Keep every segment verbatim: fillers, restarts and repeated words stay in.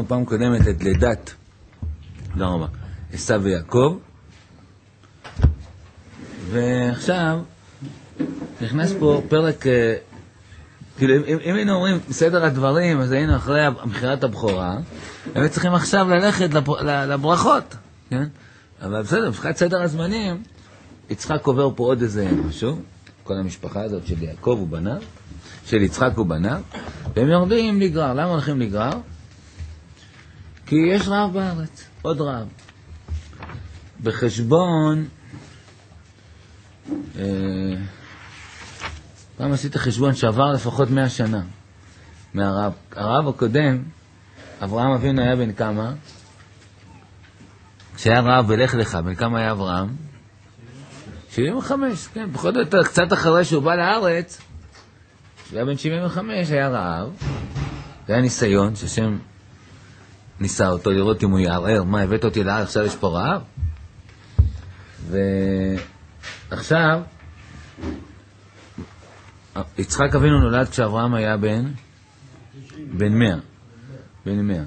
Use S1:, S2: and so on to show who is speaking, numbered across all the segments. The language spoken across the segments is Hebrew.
S1: למדנו פעם קודמת את לידת, לא רבה, עשיו ויעקב, ועכשיו נכנס פה פרק, כאילו אם, אם היינו אומרים סדר הדברים, אז היינו אחרי בחירת הבכורה, הם צריכים עכשיו ללכת לברכות, כן? אבל בסדר, מבחינת סדר הזמנים, יצחק עובר פה עוד איזה משהו, כל המשפחה הזאת של יעקב ובניו, של יצחק ובניו, והם יורדים לגרר. למה הולכים לגרר? כי יש רעב בארץ, עוד רעב. בחשבון, אה, פעם עשית חשבון שעבר לפחות מאה שנה מהרעב. הרעב הקודם, אברהם אבינו היה בן כמה? כשהיה רעב בלך לך, בן כמה היה אברהם? שבעים וחמש, כן, פחות או יותר, קצת אחרי שהוא בא לארץ, היה בן שבעים וחמש, היה רעב, זה היה ניסיון, שהשם ניסה אותו לראות אם הוא יערער, מה, הבאת אותי לארץ, עכשיו יש פה רעב? ועכשיו, יצחק אבינו נולד כשאברהם היה בן, בן מאה, בן מאה.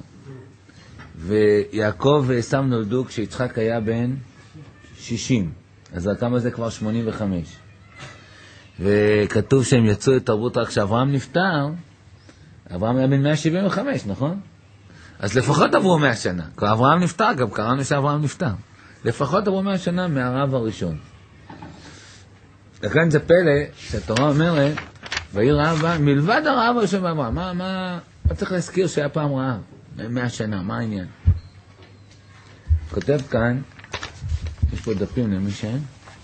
S1: ויעקב ועשיו נולדו כשיצחק היה בן שישים. אז כמה זה כבר שמונים וחמש. וכתוב שהם יצאו לתרבות רק כשאברהם נפטר, אברהם היה בן מאה שבעים וחמש, נכון? אז לפחות עברו מאה שנה. כבר אברהם נפטר, גם קראנו שאברהם נפטר. לפחות עברו מאה שנה מהרעב הראשון. לכן זה פלא שהתורה אומרת, ויהי רעב, מלבד הרעב הראשון באברהם. מה, מה, מה צריך להזכיר שהיה פעם רעב? מאה שנה, מה העניין? כותב כאן, יש פה דפים למי שאין.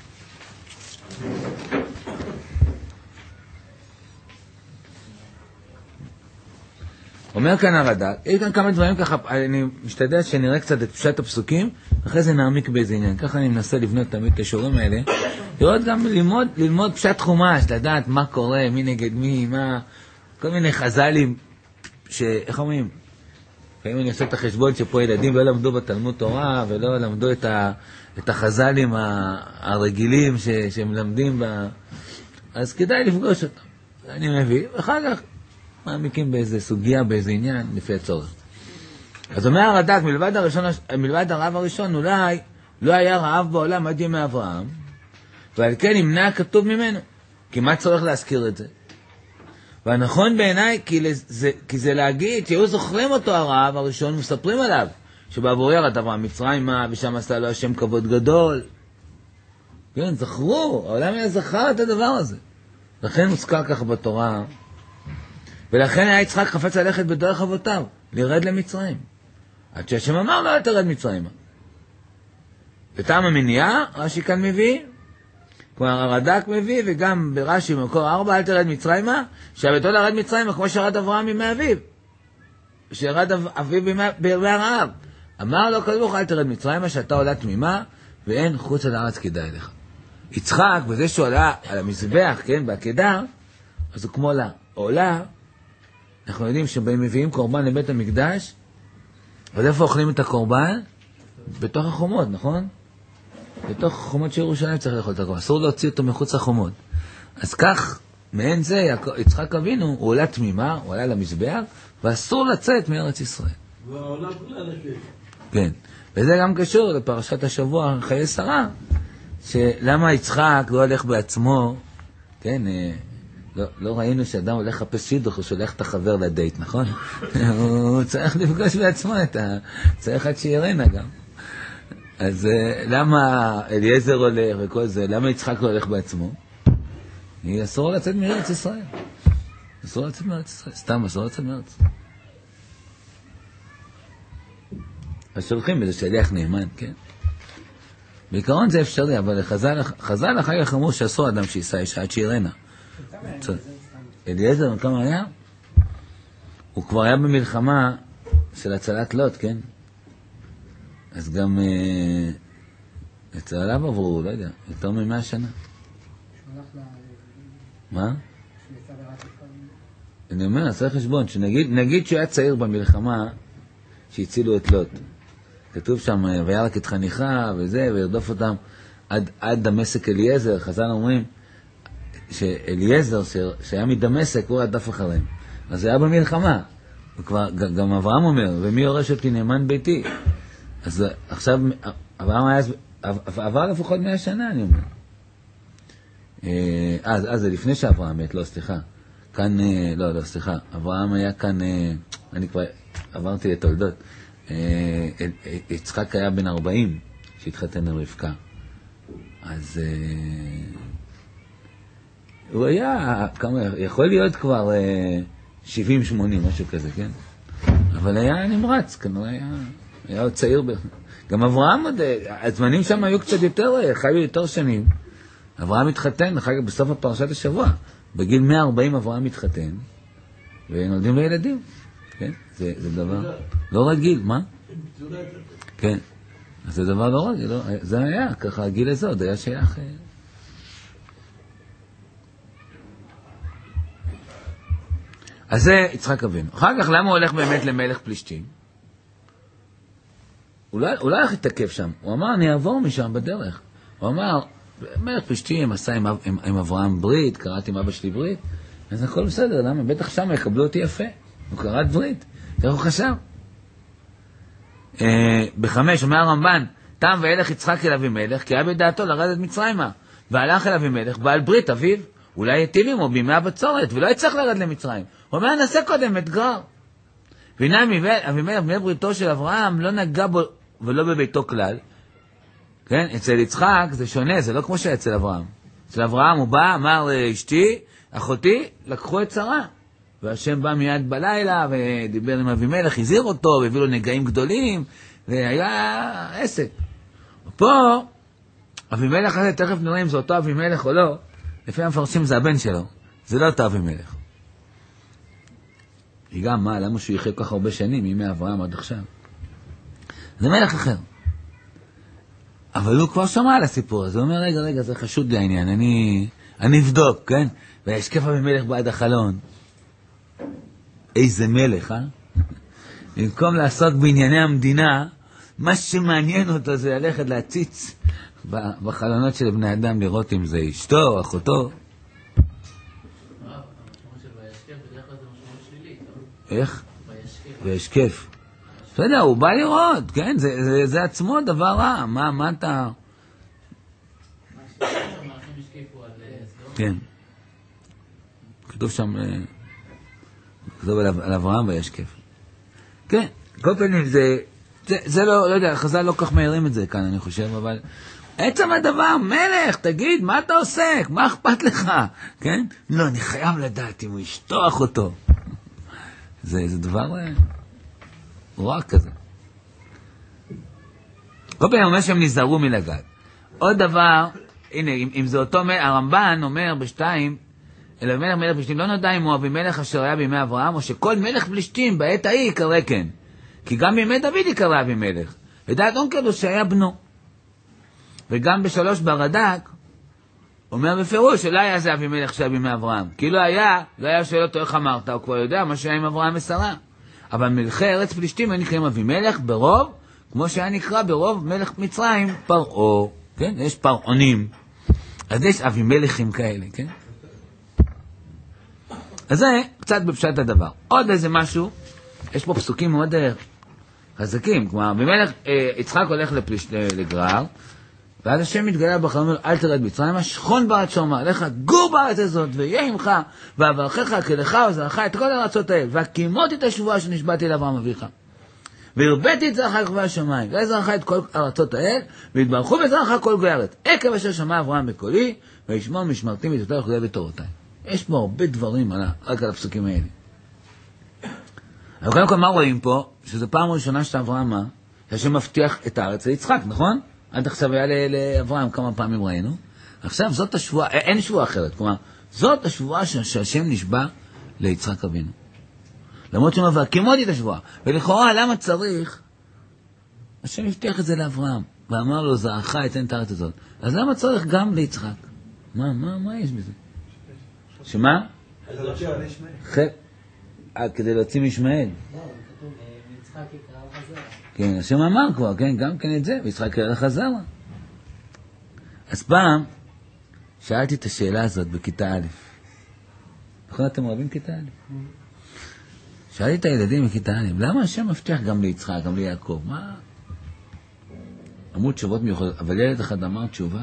S1: אומר כאן הרד"ק, יש כאן כמה דברים ככה, אני משתדל שנראה קצת את פשט הפסוקים, אחרי זה נעמיק באיזה עניין. ככה אני מנסה לבנות תמיד את השיעורים האלה, לראות גם ללמוד, ללמוד פשט חומש, לדעת מה קורה, מי נגד מי, מה, כל מיני חז"לים, שאיך אומרים? לפעמים אני עושה את החשבון שפה ילדים לא למדו בתלמוד תורה, ולא למדו את, ה, את החז"לים הרגילים ש, שהם למדים, ב... אז כדאי לפגוש אותם. אני מביא, ואחר כך מעמיקים באיזה סוגיה, באיזה עניין, לפי הצורך. אז אומר הרד"ק, מלבד, הראשון, מלבד הרעב הראשון, אולי לא היה רעב בעולם עד ימי אברהם, ועל כן נמנע הכתוב ממנו. כי מה צריך להזכיר את זה? והנכון בעיניי, כי, לזה, כי זה להגיד שהיו זוכרים אותו הרעב הראשון, מספרים עליו, שבעבור ירד אברהם מצרימה, ושם עשה לו השם כבוד גדול. כן, זכרו, העולם היה זכר את הדבר הזה. לכן מוזכר ככה בתורה, ולכן היה יצחק חפץ ללכת בדרך אבותיו, לרד למצרים. עד שהשם אמר לו, אל תרד מצרימה. וטעם המניעה, רש"י כאן מביא, כלומר הרד"ק מביא, וגם ברש"י במקור ארבע, אל תרד מצרימה, שהבתו לרד מצרימה, כמו שירד אברהם בימי אביו. שירד אביו בימי הרעב. אמר לו, כדוך, אל תרד מצרימה, שאתה עולה תמימה, ואין חוץ על הארץ כדאי לך. יצחק, בזה שהוא עלה על המזבח, כן, בעקדה, אז הוא כמו לה. עולה, אנחנו יודעים שבאים מביאים קורבן לבית המקדש, אבל איפה אוכלים את הקורבן? בתוך החומות, נכון? בתוך החומות של ירושלים צריך לאכול את הקורבן. אסור להוציא אותו מחוץ לחומות. אז כך, מעין זה, יצחק אבינו, הוא עולה תמימה, הוא עלה למזבח, ואסור לצאת מארץ ישראל.
S2: והעולה כולה לשם.
S1: כן. וזה גם קשור לפרשת השבוע, חיי שרה, שלמה יצחק לא הולך בעצמו, כן, לא, לא ראינו שאדם הולך לחפש שידוך, הוא שולח את החבר לדייט, נכון? הוא צריך לפגוש בעצמו את ה... צריך עד שירנה גם. אז למה אליעזר הולך וכל זה, למה יצחק לא הולך בעצמו? אסור לצאת מארץ ישראל. אסור לצאת מארץ ישראל, סתם אסור לצאת מארץ. אז שולחים בזה שליח נאמן, כן? בעיקרון זה אפשרי, אבל חז"ל אחר כך אמרו שאסור אדם שייסע אישה עד שירנה. אליעזר, כמה היה? הוא כבר היה במלחמה של הצלת לוט, כן? אז גם אצלו עברו, לא יודע, יותר ממאה שנה. מה? אני אומר, עשה חשבון, שנגיד שהוא היה צעיר במלחמה שהצילו את לוט. כתוב שם, וירק את חניכה וזה, וירדוף אותם עד, עד דמשק אליעזר. חז"ל אומרים שאליעזר, שהיה מדמשק, הוא רדף אחריהם. אז זה היה במלחמה. וכבר, גם אברהם אומר, ומי יורש אותי נאמן ביתי? אז עכשיו, אברהם היה, עבר לפחות מאה שנה, אני אומר. אז, אז זה לפני שאברהם מת, לא, סליחה. כאן, לא, לא, סליחה. אברהם היה כאן, אני כבר עברתי לתולדות. יצחק היה בן ארבעים, שהתחתן עם רבקה. אז הוא היה, כמה, יכול להיות כבר שבעים שמונים, משהו כזה, כן? אבל היה נמרץ, כנראה היה, היה עוד צעיר. ב... גם אברהם, הזמנים שם היו קצת יותר, חיו יותר שנים. אברהם התחתן, אחר כך בסוף הפרשת השבוע. בגיל מאה וארבעים אברהם התחתן, ונולדים לו ילדים. כן? זה, זה דבר לא רגיל, מה? כן. אז זה דבר לא רגיל, לא, זה היה, ככה הגיל הזה עוד היה שייך. אז זה יצחק אבינו. אחר כך למה הוא הולך באמת למלך פלישתים? הוא לא הולך להתעכב שם. הוא אמר, אני אעבור משם בדרך. הוא אמר, מלך פלישתים עשה עם, עם, עם אברהם ברית, קראתי עם אבא שלי ברית, אז הכל בסדר, למה? בטח שם יקבלו אותי יפה. הוא קראת ברית. כך הוא חשב. אה, בחמש, אומר הרמב"ן, תם וילך יצחק אל אבימלך, כי היה בדעתו לרדת מצרימה. והלך אל אבימלך, בעל ברית אביו, אולי יטיב עמו בימי הבצורת, ולא יצטרך לרד למצרים. הוא אומר, נעשה קודם אתגר. והנה אבימלך, בני בריתו של אברהם, לא נגע בו ולא בביתו כלל. כן? אצל יצחק זה שונה, זה לא כמו שאצל אברהם. אצל אברהם הוא בא, אמר לאשתי, אחותי, לקחו את שרה. והשם בא מיד בלילה, ודיבר עם אבימלך, הזהיר אותו, והביא לו נגעים גדולים, והיה עסק. פה, אבימלך הזה, תכף נראה אם זה אותו אבימלך או לא, לפי המפרשים זה הבן שלו, זה לא אותו אבימלך. היא גם, מה, למה שהוא יחיה כל כך הרבה שנים, מימי אברהם עד עכשיו? זה מלך אחר. אבל הוא כבר שמע על הסיפור הזה, הוא אומר, רגע, רגע, זה חשוד לי העניין, אני, אני אבדוק, כן? וישקף אבימלך בעד החלון. איזה מלך, אה? במקום לעסוק בענייני המדינה, מה שמעניין אותו זה ללכת להציץ בחלונות של בני אדם, לראות אם זה אשתו או אחותו. איך? וישקף. אתה יודע, הוא בא לראות, כן? זה, זה, זה עצמו דבר רע. מה, מה אתה... כן. כתוב שם... כתוב על אברהם וישקף. כן, כל פנים זה... זה, זה לא, לא יודע, חז"ל לא כך מהירים את זה כאן, אני חושב, אבל... עצם הדבר, מלך, תגיד, מה אתה עוסק? מה אכפת לך? כן? לא, אני חייב לדעת אם הוא ישטוח אותו. זה, זה דבר רע כזה. כל פעם אומר שהם נזהרו מלגעת. עוד דבר, הנה, אם, אם זה אותו מלך, הרמב"ן אומר בשתיים, אלא מלך מלך פלישתים, לא נודע אם הוא אבימלך אשר היה בימי אברהם, או שכל מלך פלישתים בעת ההיא יקרא כן. כי גם בימי דוד יקרא אבימלך. ודעת אונקל הוא שהיה בנו. וגם בשלוש ברד"ק, אומר בפירוש שלא היה זה אבימלך שהיה בימי אברהם. כי לא היה, לא היה שואל אותו איך אמרת, הוא כבר יודע מה שהיה עם אברהם ושרה. אבל מלכי ארץ פלישתים היו נקראים אבימלך ברוב, כמו שהיה נקרא ברוב מלך מצרים, פרעה. כן? יש פרעונים. אז יש אבימלכים כאלה, כן? אז זה קצת בפשט הדבר. עוד איזה משהו, יש פה פסוקים מאוד חזקים, כלומר, במלך יצחק הולך לפליש, לגרר, ואז השם מתגלה בחלום, אומר, אל תרד מצרים, שכון בארץ שומר, לך גור בארץ הזאת, ויהיה עמך, ואברכך כלך וזרעך את כל הארצות האלה, והקימות את השבועה שנשבעתי לאברהם אביך. והרביתי את זרעך כוכבי השמיים, וזרעך את כל הארצות האלה, והתברכו בזרעך כל גוי הארץ. עקב אשר שמע אברהם בקולי, וישמור משמרתי מצוותיי וכולי בתורותיי. יש פה הרבה דברים על, רק על הפסוקים האלה. אבל קודם כל מה רואים פה? שזו פעם ראשונה שאברהם מה? שהשם מבטיח את הארץ ליצחק, נכון? עד עכשיו היה לאברהם כמה פעמים ראינו. עכשיו זאת השבועה, אין שבועה אחרת. כלומר, זאת השבועה שהשם נשבע ליצחק אבינו. למרות שהוא מביא, כמות את השבועה. ולכאורה, למה צריך? השם הבטיח את זה לאברהם. ואמר לו, זרעך אתן את הארץ הזאת. אז למה צריך גם ליצחק? מה, מה, מה יש בזה? שמה? כדי להוציא מישמעאל.
S3: לא, כתוב, יצחק יקרא לך זרע.
S1: כן, השם אמר כבר, כן, גם כן את זה, ויצחק יקרא לך זרע. אז פעם, שאלתי את השאלה הזאת בכיתה א'. נכון, אתם אוהבים כיתה א'? שאלתי את הילדים בכיתה א', למה השם מבטיח גם ליצחק, גם ליעקב? מה? אמרו תשובות מיוחדות, אבל ילד אחד אמר תשובה,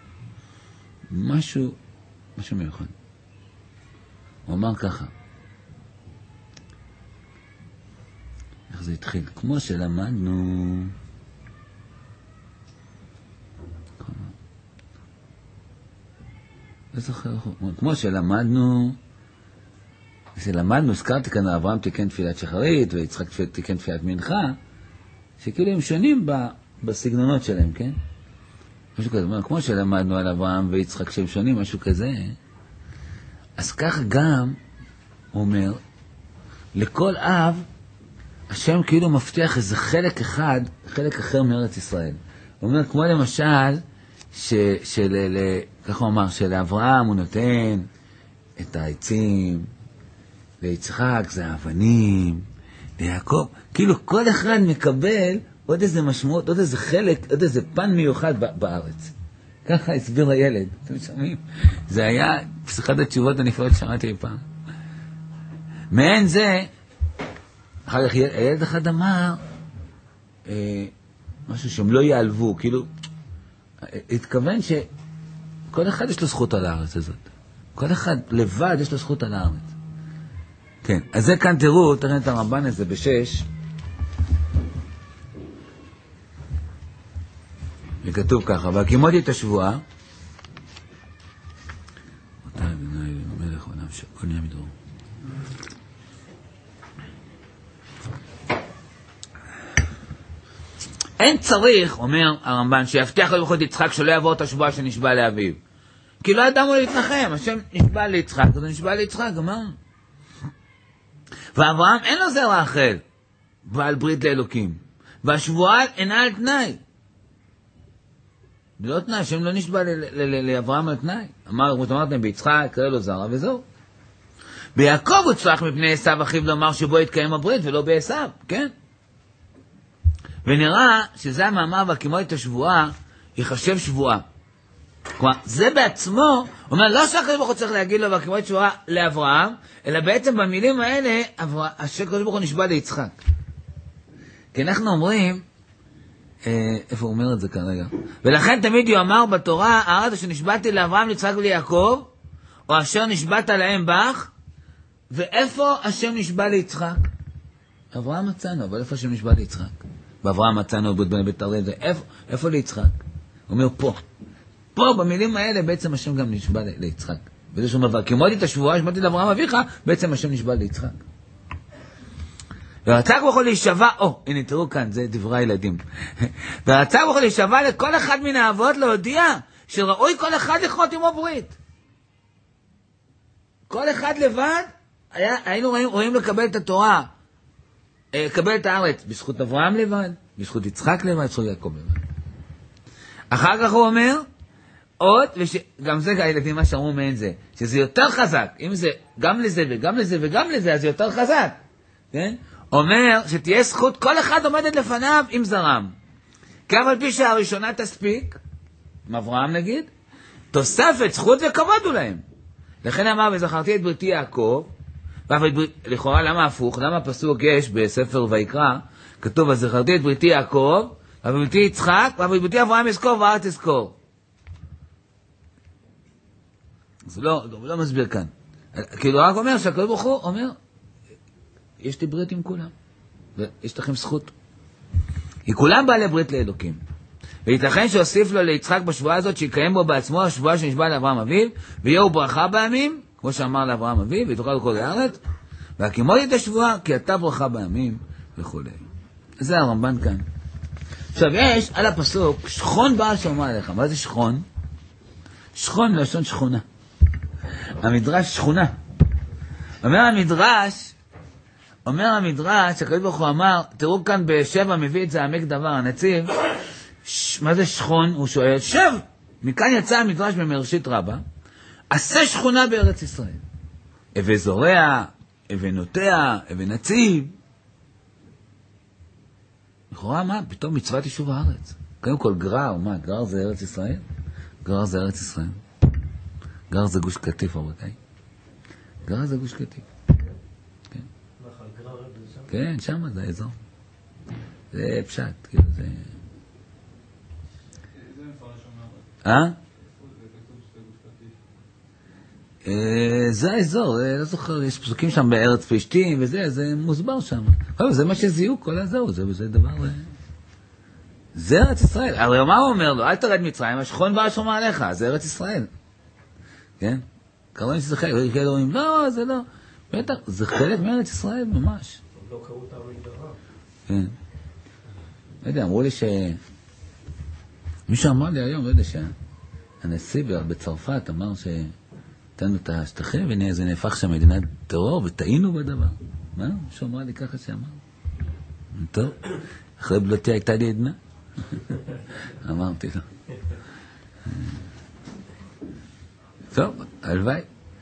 S1: משהו, משהו מיוחד. הוא אמר ככה, איך זה התחיל? כמו שלמדנו, לא זוכר, כמו שלמדנו, שלמדנו, הזכרתי כאן, אברהם תיקן תפילת שחרית, ויצחק תיקן תפילת מנחה, שכאילו הם שונים בסגנונות שלהם, כן? משהו כזה, כמו שלמדנו על אברהם ויצחק שהם שונים, משהו כזה. אז כך גם, הוא אומר, לכל אב, השם כאילו מבטיח איזה חלק אחד, חלק אחר מארץ ישראל. הוא אומר, כמו למשל, ש, של, ל, כך הוא אמר, שלאברהם הוא נותן את העצים, ליצחק זה האבנים, ליעקב, כאילו כל אחד מקבל עוד איזה משמעות, עוד איזה חלק, עוד איזה פן מיוחד בארץ. ככה הסביר הילד, אתם שומעים? זה היה אחד התשובות הנפלאות שמעתי פעם. מעין זה, אחר כך הילד אחד אמר, אה, משהו שהם לא יעלבו, כאילו, התכוון שכל אחד יש לו זכות על הארץ הזאת. כל אחד לבד יש לו זכות על הארץ. כן, אז זה כאן תראו, תראו את הרמב"ן הזה בשש, וכתוב ככה, והקימותי את השבועה, אותה אדוני מלך עולם שהכל נהיה מדרום. אין צריך, אומר הרמב"ן, שיבטיח לו בכל יצחק שלא יעבור את השבועה שנשבע לאביו. כי לא ידעמו להתנחם, השם נשבע ליצחק, אז הוא נשבע ליצחק, אמר. ואברהם אין לו זרע אחר, בעל ברית לאלוקים. והשבועה אינה על תנאי. זה לא תנאי, השם לא נשבע לאברהם על תנאי. אמר, כמו שאמרתם, ביצחק, קרא לו זרע וזהו. ביעקב הוא צלח מפני עשיו אחיו לומר שבו יתקיים הברית ולא בעשיו, כן? ונראה שזה המאמר והקימות את השבועה, יחשב שבועה. כלומר, זה בעצמו, הוא אומר, לא שהקדוש ברוך הוא צריך להגיד לו והקימות את שבועה לאברהם, אלא בעצם במילים האלה, שהקדוש ברוך הוא נשבע ליצחק. כי אנחנו אומרים, אה, איפה הוא אומר את זה כרגע? ולכן תמיד יאמר בתורה, הארץ אשר נשבעתי לאברהם, ליצחק וליעקב, או אשר נשבעת להם בך, ואיפה השם נשבע ליצחק? אברהם מצאנו, אבל איפה השם נשבע ליצחק? באברהם מצאנו עבוד בן בית הרי, איפה, איפה ליצחק? הוא אומר פה. פה במילים האלה בעצם השם גם נשבע ליצחק. וזה שהוא אומר, כמותי את השבועה, שמעתי לאברהם אביך, בעצם השם נשבע ליצחק. ורצה כבוכו להישבע, או, הנה תראו כאן, זה דברי הילדים. ורצה כבוכו להישבע לכל אחד מן האבות להודיע, שראוי כל אחד לכרות עמו ברית. כל אחד לבד, היה, היינו רואים, רואים לקבל את התורה, לקבל את הארץ, בזכות אברהם לבד, בזכות יצחק לבד, בזכות יעקב לבד. אחר כך הוא אומר, עוד, וגם זה הילדים מה שאמרו מעין זה, שזה יותר חזק, אם זה גם לזה וגם לזה וגם לזה, אז זה יותר חזק, כן? אומר שתהיה זכות, כל אחד עומדת לפניו עם זרם. כך על פי שהראשונה תספיק, עם אברהם נגיד, תוספת זכות וכבוד הוא להם. לכן אמר, וזכרתי את בריתי יעקב, לכאורה למה הפוך? למה פסוק יש בספר ויקרא, כתוב, וזכרתי את בריתי יעקב, ובריתי יצחק, ובריתי אברהם יזכור וארץ יזכור. אז לא, הוא לא מסביר כאן. כאילו רק אומר שהקדוש ברוך הוא אומר, יש לי ברית עם כולם, ויש לכם זכות. כי כולם בעלי ברית לאלוקים. וייתכן שהוסיף לו ליצחק בשבועה הזאת, שיקיים בו בעצמו השבועה שנשבע לאברהם אביו, ויהיו ברכה בימים, כמו שאמר לאברהם אביו, ותוכל לכל הארץ, והקימות את השבועה, כי אתה ברכה בימים, וכו'. זה הרמב"ן כאן. עכשיו יש על הפסוק, שכון בעל שומע עליך. מה זה שכון? שכון לשון שכונה. המדרש שכונה. אומר המדרש, אומר המדרש, הקדוש ברוך הוא אמר, תראו כאן בשבע מביא את זה עמק דבר, הנציב, ש... מה זה שכון? הוא שואל, שב! מכאן יצא המדרש במראשית רבה, עשה שכונה בארץ ישראל. אבי זורע, אבי נוטע, אבי נציב. לכאורה מה? פתאום מצוות יישוב הארץ. קודם כל גרר, מה? גרר זה ארץ ישראל? גרר זה ארץ ישראל. גרר זה גוש קטיף, רבותיי. גרר זה גוש קטיף. כן.
S3: נחל גרר
S1: כן, שם זה האזור. זה פשט, כאילו זה...
S4: זה מפרש אומר.
S1: אה?
S4: זה כתוב שזה גוש קטיף.
S1: זה האזור, לא זוכר, יש פסוקים שם בארץ פלישתים וזה, זה מוסבר שם. זה מה שזיהו כל האזור, זה דבר... זה ארץ ישראל. הרי מה הוא אומר לו? אל תרד מצרים, השכון והשומע עליך, זה ארץ ישראל. כן? קראו שזה חלק, וכאלה אומרים, לא, זה לא. בטח, זה חלק מארץ ישראל ממש.
S3: לא קראו את המדבר.
S1: כן. לא יודע, אמרו לי ש... מישהו אמר לי היום, לא יודע, שהנשיא בצרפת אמר שתנו את השטחים, וזה נהפך שם מדינת טרור, וטעינו בדבר. מה? מישהו אמר לי ככה שאמר. טוב, אחרי בלותי הייתה לי עדנה. אמרתי לו. טוב, הלוואי.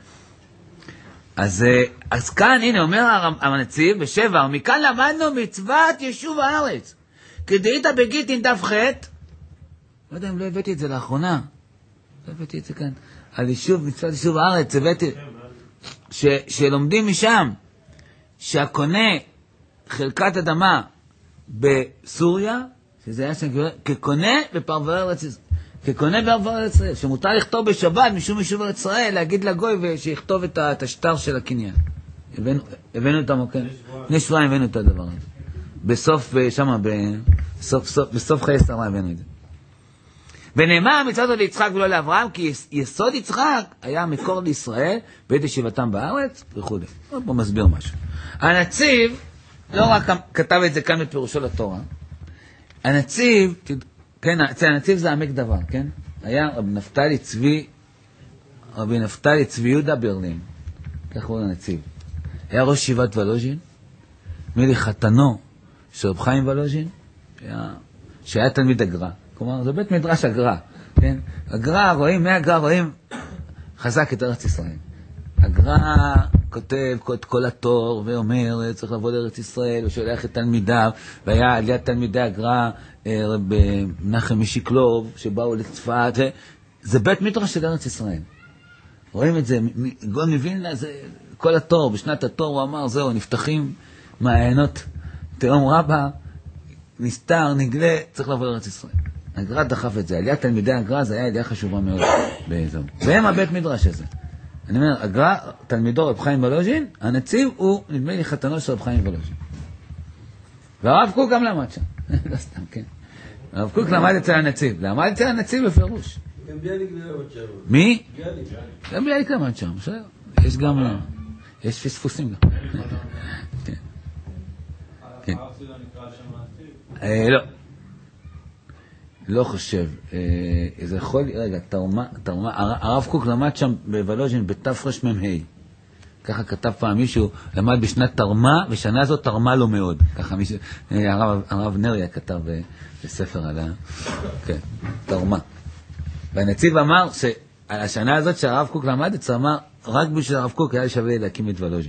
S1: אז, אז כאן, הנה, אומר הנציב בשבע, מכאן למדנו מצוות יישוב הארץ. כדאית בגיטין דף חטא, לא יודע אם לא הבאתי את זה לאחרונה, לא הבאתי את זה כאן, על יישוב, מצוות יישוב הארץ, הבאתי, ש, שלומדים משם, שהקונה חלקת אדמה בסוריה, שזה היה שם כקונה בפרברי ארץ ישראל, כקונה בפרברי ארץ ישראל, שמותר לכתוב בשבת משום יישוב ארץ ישראל, להגיד לגוי שיכתוב את השטר של הקניין. הבאנו, הבאנו את המוקד, לפני שבועיים הבאנו את הדבר הזה. בסוף, שמה, בסוף, סוף, בסוף חיי שרה הבאנו את זה. ונאמר מצוות ליצחק ולא לאברהם, כי יסוד יצחק היה מקור לישראל, בעת ישיבתם בארץ, וכו'. פה מסביר משהו. הנציב, לא רק כתב את זה כאן בפירושו לתורה, הנציב, כן, הנציב זה עמק דבר, כן? היה רבי נפתלי צבי, רבי נפתלי צבי יהודה ברלין, כך הוא הנציב. היה ראש ישיבת ולוז'ין, מילי חתנו של רב חיים ולוז'ין, שהיה, שהיה תלמיד הגר"א. כלומר, זה בית מדרש הגר"א, כן? הגר"א רואים, מהגר"א רואים חזק את ארץ ישראל. הגר"א כותב את כל התור ואומר, צריך לבוא לארץ ישראל, ושולח את תלמידיו, והיה על יד תלמידי הגר"א רב מנחם משיקלוב, שבאו לצפת, זה בית מדרש של ארץ ישראל. רואים את זה, גאון מווילנה, זה כל התור, בשנת התור הוא אמר, זהו, נפתחים מעיינות תהום רבה, נסתר, נגלה, צריך לבוא לארץ ישראל. הגר"א דחף את זה, עליית תלמידי הגר"א זה היה עלייה חשובה מאוד באזור. והם הבית מדרש הזה. אני אומר, הגר"א, תלמידו רב חיים ולוז'ין, הנציב הוא, נדמה לי, חתנו של רב חיים ולוז'ין. והרב קוק גם למד שם. לא סתם, כן. הרב קוק למד אצל הנציב. למד אצל הנציב בפירוש.
S2: גם ביאליק למד שם.
S1: מי?
S2: ביאליק.
S1: גם ביאליק למד שם. יש גם, יש פספוסים גם. כן.
S4: הרב סילה נקרא שם הנציב?
S1: לא. לא חושב. זה יכול, רגע, תרמה, תרמה, הרב קוק למד שם בוולוז'ין בתפרש ממהי. ככה כתב פעם מישהו, למד בשנת תרמה, ושנה הזאת תרמה לו מאוד. ככה מישהו, הרב, הרב נריה כתב בספר על ה... כן, תרמה. והנציב אמר שעל השנה הזאת שהרב קוק למד, את זה אמר, רק בשביל הרב קוק היה שווה להקים את וולוז'ין.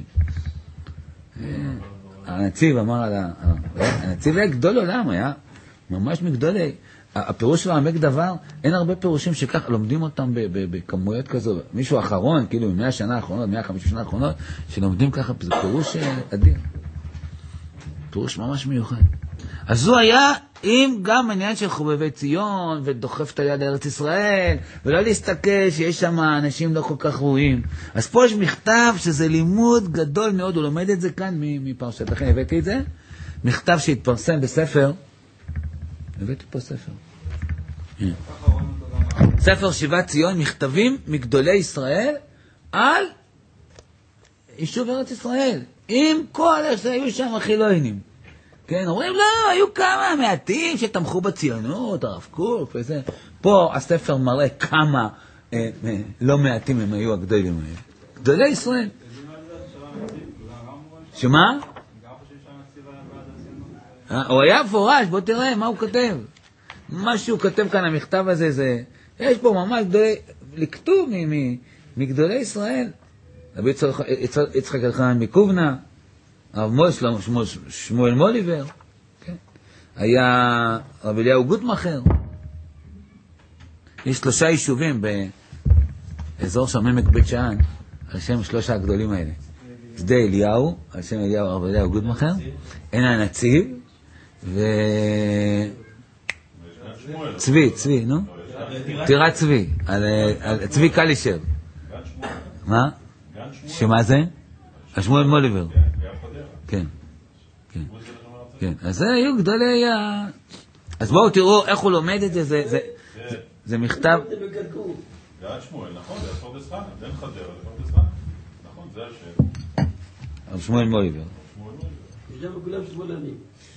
S1: הנציב אמר על ה... הנציב היה גדול עולם, היה ממש מגדולי. הפירוש של העמק דבר, אין הרבה פירושים שכך לומדים אותם בכמויות כזו. מישהו אחרון, כאילו מאה שנה האחרונות, מאה וחמישים שנה האחרונות, שלומדים ככה, זה פירוש אדיר. פירוש ממש מיוחד. אז הוא היה עם גם עניין של חובבי ציון, ודוחף את היד לארץ ישראל, ולא להסתכל שיש שם אנשים לא כל כך ראויים. אז פה יש מכתב שזה לימוד גדול מאוד, הוא לומד את זה כאן מפרשת. לכן הבאתי את זה. מכתב שהתפרסם בספר, הבאתי פה ספר. ספר שיבת ציון, מכתבים מגדולי ישראל על יישוב ארץ ישראל, עם כל אלה שהיו שם החילונים. כן, אומרים, לא, היו כמה מעטים שתמכו בציונות, הרב קוק וזה. פה הספר מראה כמה אה, אה, לא מעטים הם היו הגדולים האלה. גדולי ישראל. שמה? הוא היה פורש, בוא תראה מה הוא כתב. מה שהוא כתב כאן, המכתב הזה, זה... יש פה ממש גדולי... לכתוב מגדולי ישראל. רבי יצחק אלחנן מקובנה, הרב שמואל מוליבר, היה רבי אליהו גוטמכר. יש שלושה יישובים באזור שם עמק בית שאן, על שם שלושה הגדולים האלה. שדה אליהו, על שם אליהו הרב אליהו גודמכר, אין הנציב, ו... צבי, צבי, נו? טירת צבי, על צבי קלישר. מה? שמה זה? על שמואל מוליבר. כן, כן, כן. אז זה היו גדולי ה... אז בואו תראו איך הוא לומד את זה, זה מכתב...
S5: זה עד שמואל, נכון? זה פרדס חנה, בין חדרה לפרדס חנה. נכון, זה השם.
S1: על שמואל מוליבר.
S2: יש שם כולם שמאלנים.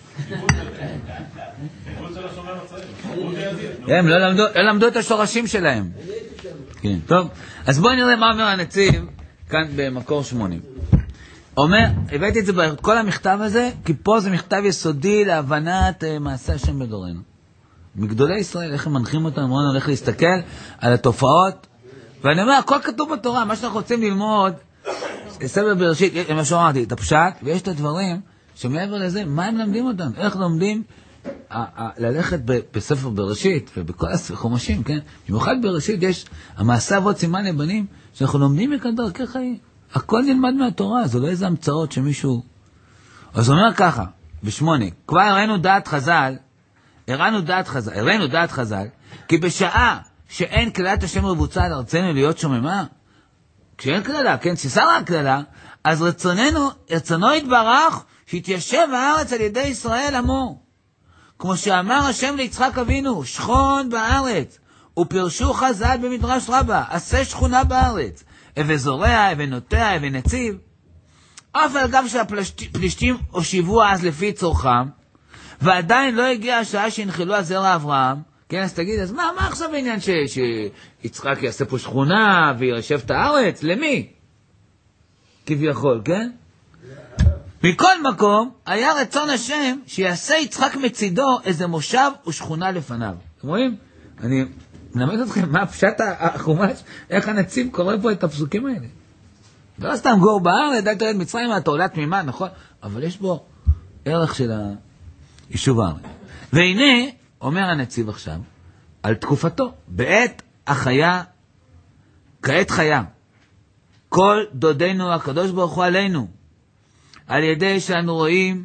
S1: הם לא למדו את השורשים שלהם. כן, טוב. אז בואו נראה מה אומר הנציב כאן במקור שמונים. אומר, הבאתי את זה בכל המכתב הזה, כי פה זה מכתב יסודי להבנת מעשה השם בדורנו. מגדולי ישראל, איך הם מנחים אותם, אמרנו, הולך להסתכל על התופעות, ואני אומר, הכל כתוב בתורה, מה שאנחנו רוצים ללמוד, ספר בראשית, מה שאמרתי, את הפשט, ויש את הדברים שמעבר לזה, מה הם לומדים אותם? איך לומדים ללכת בספר בראשית, ובכל החומשים, כן? במיוחד בראשית יש המעשה אבות סימן לבנים, שאנחנו לומדים מכאן דרכי חיים. הכל נלמד מהתורה, זה לא איזה המצאות שמישהו... אז הוא אומר ככה, בשמונה, כבר הראינו דעת חז"ל, הראינו דעת חז"ל, הראינו דעת חז"ל, כי בשעה שאין כללת השם רבוצה על ארצנו להיות שוממה, כשאין כללה, כן, שסרה הכללה, אז רצוננו, רצונו יתברך, שהתיישב הארץ על ידי ישראל עמו. כמו שאמר השם ליצחק אבינו, שכון בארץ, ופרשו חז"ל במדרש רבה, עשה שכונה בארץ, וזורע, ונוטע, ונציב. אף על גב שהפלישתים הושיבו אז לפי צורכם, ועדיין לא הגיעה השעה שהנחלו על זרע אברהם, כן, אז תגיד, אז מה, מה עכשיו העניין שיצחק יעשה פה שכונה וירשב את הארץ? למי? כביכול, כן? מכל מקום, היה רצון השם שיעשה יצחק מצידו איזה מושב ושכונה לפניו. אתם רואים? אני מלמד אתכם מה פשט החומש, איך הנציב קורא פה את הפסוקים האלה. לא סתם גור בארץ, די תרד מצרים, אתה עולה תמימה, נכון? אבל יש בו ערך של היישוב הארץ. והנה, אומר הנציב עכשיו, על תקופתו, בעת החיה, כעת חיה, כל דודנו הקדוש ברוך הוא עלינו, על ידי שאנו רואים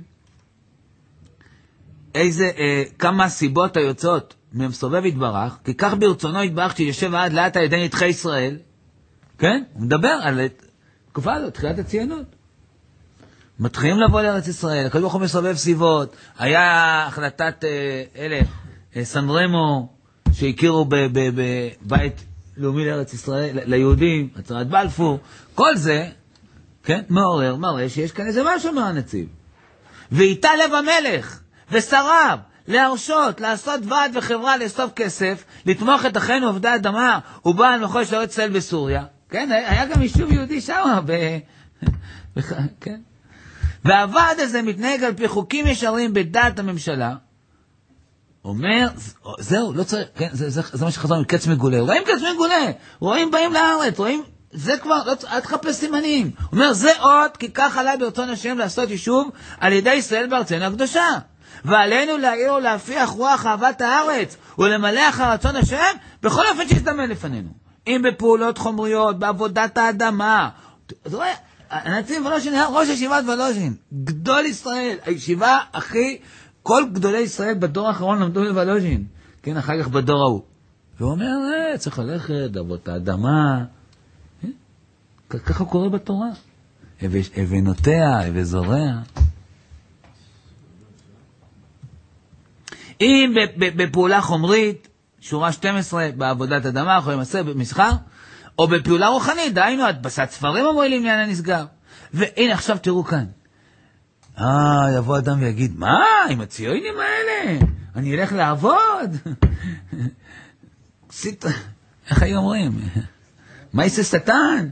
S1: איזה, אה, כמה סיבות היוצאות ממסובב יתברך, כי כך ברצונו יתברך שיושב עד לאט על ידי נדחי ישראל, כן? הוא מדבר על תקופה הזאת, תחילת הציונות. מתחילים לבוא לארץ ישראל, הקדוש ברוך הוא מסובב סיבות, היה החלטת אה, אלה, אה, סן רמו, שהכירו בבית לאומי לארץ ישראל, ליהודים, הצהרת בלפור, כל זה, כן, מעורר, מראה שיש כאן איזה משהו מהנציב. ואיתה לב המלך, ושריו, להרשות, לעשות ועד וחברה לאסוף כסף, לתמוך את אחינו עובדי אדמה, ובעל מחול של ארץ ישראל בסוריה. כן, היה גם יישוב יהודי שם, ב... כן. והוועד הזה מתנהג על פי חוקים ישרים בדעת הממשלה, אומר, זהו, לא צריך, כן, זה, זה, זה מה שחזרנו, קץ מגולה. רואים קץ מגולה, רואים באים לארץ, רואים, זה כבר, לא, אל תחפש סימנים. אומר, זה עוד, כי כך עלה ברצון השם לעשות יישוב על ידי ישראל בארצנו הקדושה. ועלינו להעיר ולהפיח רוח אהבת הארץ, ולמלא אחר רצון השם, בכל אופן שיזדמן לפנינו. אם בפעולות חומריות, בעבודת האדמה. אתה רואה, הנציב ולוז'ין היה ראש ישיבת ולוז'ין, גדול ישראל, הישיבה הכי, כל גדולי ישראל בדור האחרון למדו בוולוז'ין, כן, אחר כך בדור ההוא. והוא אומר, אה, צריך ללכת, לעבוד את האדמה. אה? ככה קורה בתורה. ונוטע, וזורע. אם בפעולה חומרית, שורה שתים עשרה, בעבודת אדמה, יכולים לעשות במסחר, או בפעולה רוחנית, דהיינו, הדפסת ספרים המועילים לעניין הנסגר. והנה, עכשיו תראו כאן. אה, יבוא אדם ויגיד, מה, עם הציונים האלה? אני אלך לעבוד? איך היו אומרים? מה יעשה שטן?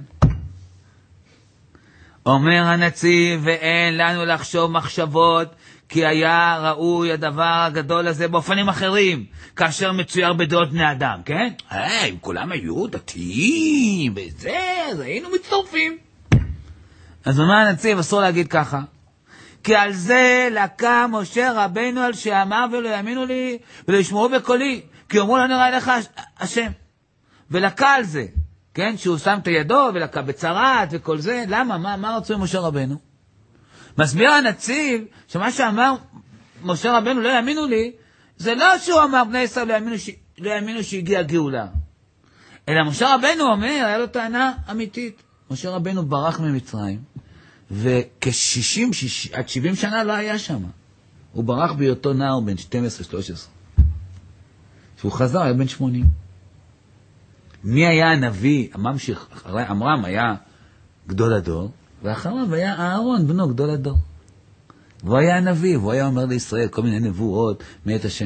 S1: אומר הנציב, ואין לנו לחשוב מחשבות, כי היה ראוי הדבר הגדול הזה באופנים אחרים, כאשר מצויר בדעות בני אדם, כן? אה, אם כולם היו דתיים, וזה, אז היינו מצטרפים. אז אומר הנציב, אסור להגיד ככה, כי על זה לקה משה רבינו על שאמר ולא יאמינו לי ולא ישמעו בקולי, כי אמרו לא נראה לך השם. ולקה על זה. כן, שהוא שם את הידו ולקה בצרת וכל זה, למה? מה, מה רצו עם משה רבנו? מסביר הנציב שמה שאמר משה רבנו לא יאמינו לי, זה לא שהוא אמר בני ישראל לא יאמינו, ש... לא יאמינו שהגיעה גאולה, אלא משה רבנו אומר, היה לו טענה אמיתית. משה רבנו ברח ממצרים, וכ-שישים עד שבעים שנה לא היה שם. הוא ברח בהיותו נער בן שתים עשרה שלוש עשרה. כשהוא חזר היה בן שמונים. מי היה הנביא? הממשיך, אחרי אמרם היה גדול הדור, ואחריו היה אהרון בנו גדול הדור. והוא היה הנביא, והוא היה אומר לישראל כל מיני נבואות מאת השם.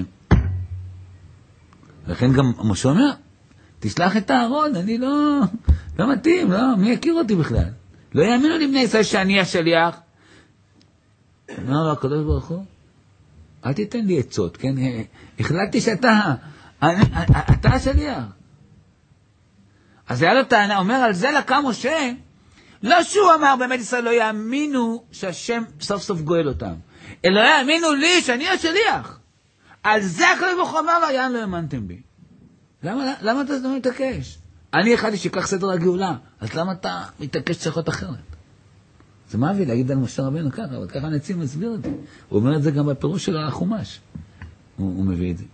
S1: לכן גם משה אומר, תשלח את אהרון, אני לא, לא מתאים, לא, מי יכיר אותי בכלל? לא יאמינו לי בני ישראל שאני השליח. אמר לו הקדוש ברוך הוא, אל תיתן לי עצות, כן? החלטתי שאתה, אני, אתה השליח. אז היה לו טענה, אומר על זה לקם משה, לא שהוא אמר באמת ישראל לא יאמינו שהשם סוף סוף גואל אותם, אלא לא יאמינו לי שאני השליח. על זה הקדוש ברוך הוא אמר לו, יען לא האמנתם בי. למה, למה אתה לא מתעקש? אני החלטתי שיקח סדר הגאולה, אז למה אתה מתעקש שצריך להיות אחרת? זה מה הביא להגיד על משה רבנו ככה, אבל ככה הנציב מסביר את זה. הוא אומר את זה גם בפירוש של החומש. הוא, הוא מביא את זה.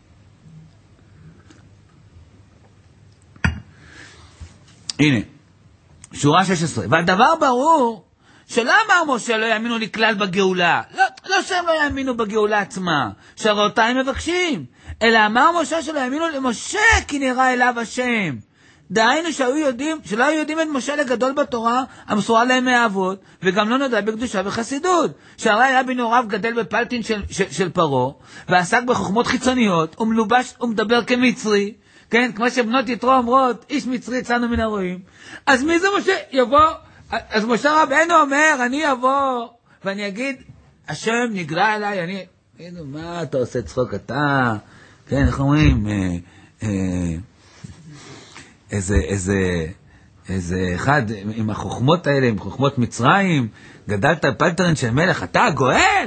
S1: הנה, שורה שש עשרה. והדבר ברור שלא אמר משה לא יאמינו לי כלל בגאולה. לא, לא שהם לא יאמינו בגאולה עצמה, שהרי אותה הם מבקשים. אלא אמר משה שלא יאמינו למשה כי נראה אליו השם. דהיינו שהיו יודעים, שלא היו יודעים את משה לגדול בתורה המסורה להם מהאבות, וגם לא נודע בקדושה וחסידות. שהרי היה בנעוריו גדל בפלטין של, של, של פרו, ועסק בחוכמות חיצוניות, ומלובש ומדבר כמצרי, כן, כמו שבנות יתרו אומרות, איש מצרי יצאנו מן הרועים. אז מי זה משה? יבוא, אז משה רבנו אומר, אני אבוא, ואני אגיד, השם נגלה אליי, אני, הנה, מה אתה עושה צחוק אתה? כן, איך אומרים, אה, אה, איזה, איזה, איזה אחד עם החוכמות האלה, עם חוכמות מצרים, גדלת פלטרין של מלך, אתה הגואל?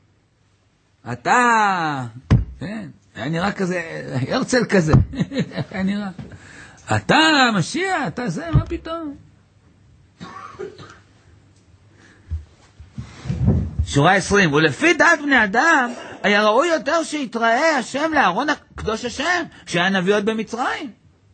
S1: אתה, כן, היה נראה כזה, הרצל כזה, היה נראה. אתה משיח, אתה זה, מה פתאום? שורה עשרים, ולפי דעת בני אדם, היה ראוי יותר שיתראה השם לארון הקדוש השם, שהיה נביא עוד במצרים.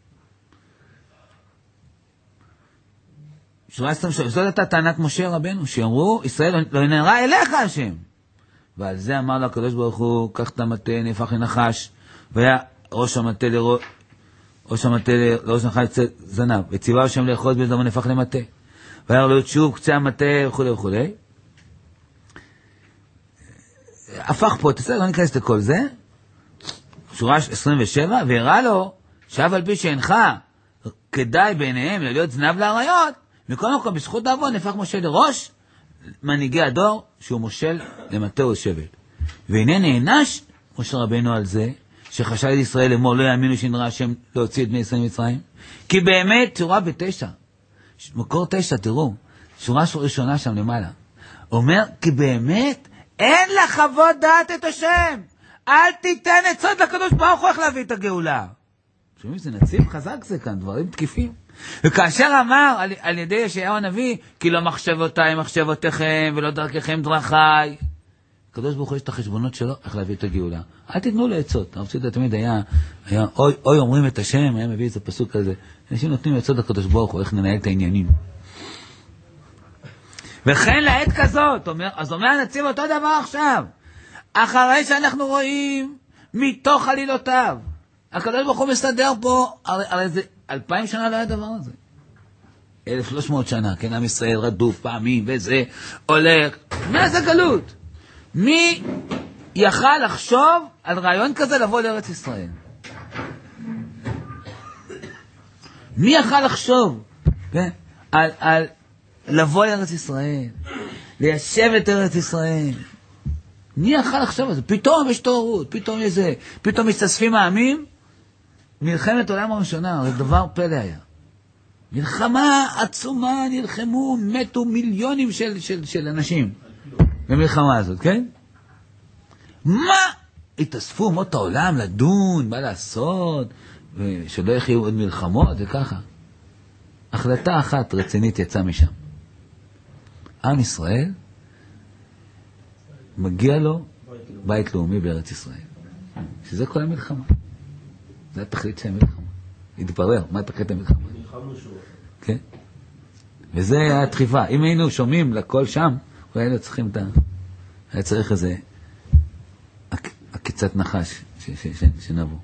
S1: שורה עשרים, זאת הייתה טענת משה רבנו, שאמרו, ישראל לא נראה אליך השם. ועל זה אמר לו הקדוש ברוך הוא, קח את המטה, נהפך לנחש, והיה ראש המטה לראש, ראש המטה לראש נחש זנב, וציווה השם לאחוז בזמן נהפך למטה. והיה לו שוב קצה המטה וכו' וכו'. הפך פה, תסתכל, לא ניכנס לכל זה. שורה עשרים ושבע, והראה לו, שאף על פי שאינך כדאי בעיניהם להיות זנב לאריות, מכל מקום בזכות העבוד נהפך משה לראש מנהיגי הדור, שהוא מושל למטה ושבט. והנה נענש משה רבנו על זה, שחשב את ישראל לאמור לא יאמינו שנראה השם להוציא את בני ישראל ממצרים. כי באמת, שורה בתשע, מקור תשע, תראו, שורה ראשונה שם למעלה, אומר, כי באמת אין לחוות דעת את השם, אל תיתן עצות לקדוש ברוך הוא איך להביא את הגאולה. שומעים, זה נציב חזק זה כאן, דברים תקיפים. וכאשר אמר על, על ידי ישעיהו הנביא, כי לא מחשבותיי מחשבותיכם ולא דרככם דרכיי, הקדוש ברוך הוא יש את החשבונות שלו איך להביא את הגאולה. אל תתנו לעצות. הרב ציודה תמיד היה, היה אוי, אוי אומרים את השם, היה מביא איזה פסוק כזה, אנשים נותנים לעצות לקדוש ברוך הוא איך ננהל את העניינים. וכן לעת כזאת, אומר, אז אומר הנציב אותו דבר עכשיו, אחרי שאנחנו רואים מתוך עלילותיו, הקדוש ברוך הוא מסתדר פה, הרי, הרי זה אלפיים שנה לא היה דבר הזה. אלף שלוש מאות שנה, כן, עם ישראל רדוף פעמים וזה הולך, מה זה גלות? מי יכל לחשוב על רעיון כזה לבוא לארץ ישראל? מי יכל לחשוב, כן, על, על לבוא לארץ ישראל, ליישב את ארץ ישראל? מי יכל לחשוב על זה? פתאום יש תוארות, פתאום יש זה, פתאום מסתספים העמים, מלחמת העולם הראשונה, הרי דבר פלא היה. מלחמה עצומה, נלחמו, מתו מיליונים של, של, של אנשים במלחמה הזאת, כן? מה? התאספו אומות העולם לדון, מה לעשות, ושלא יחיו עוד מלחמות, וככה. החלטה אחת רצינית יצאה משם. עם ישראל, מגיע לו בית לאומי בארץ ישראל. שזה כל המלחמה. זה התכלית של המלחמה. התברר, מה התכלית המלחמה?
S2: נלחמנו שוב.
S1: כן? וזה היה הדחיפה. אם היינו שומעים לכל שם, אולי היינו צריכים את ה... היה צריך איזה עקיצת נחש שנבוא.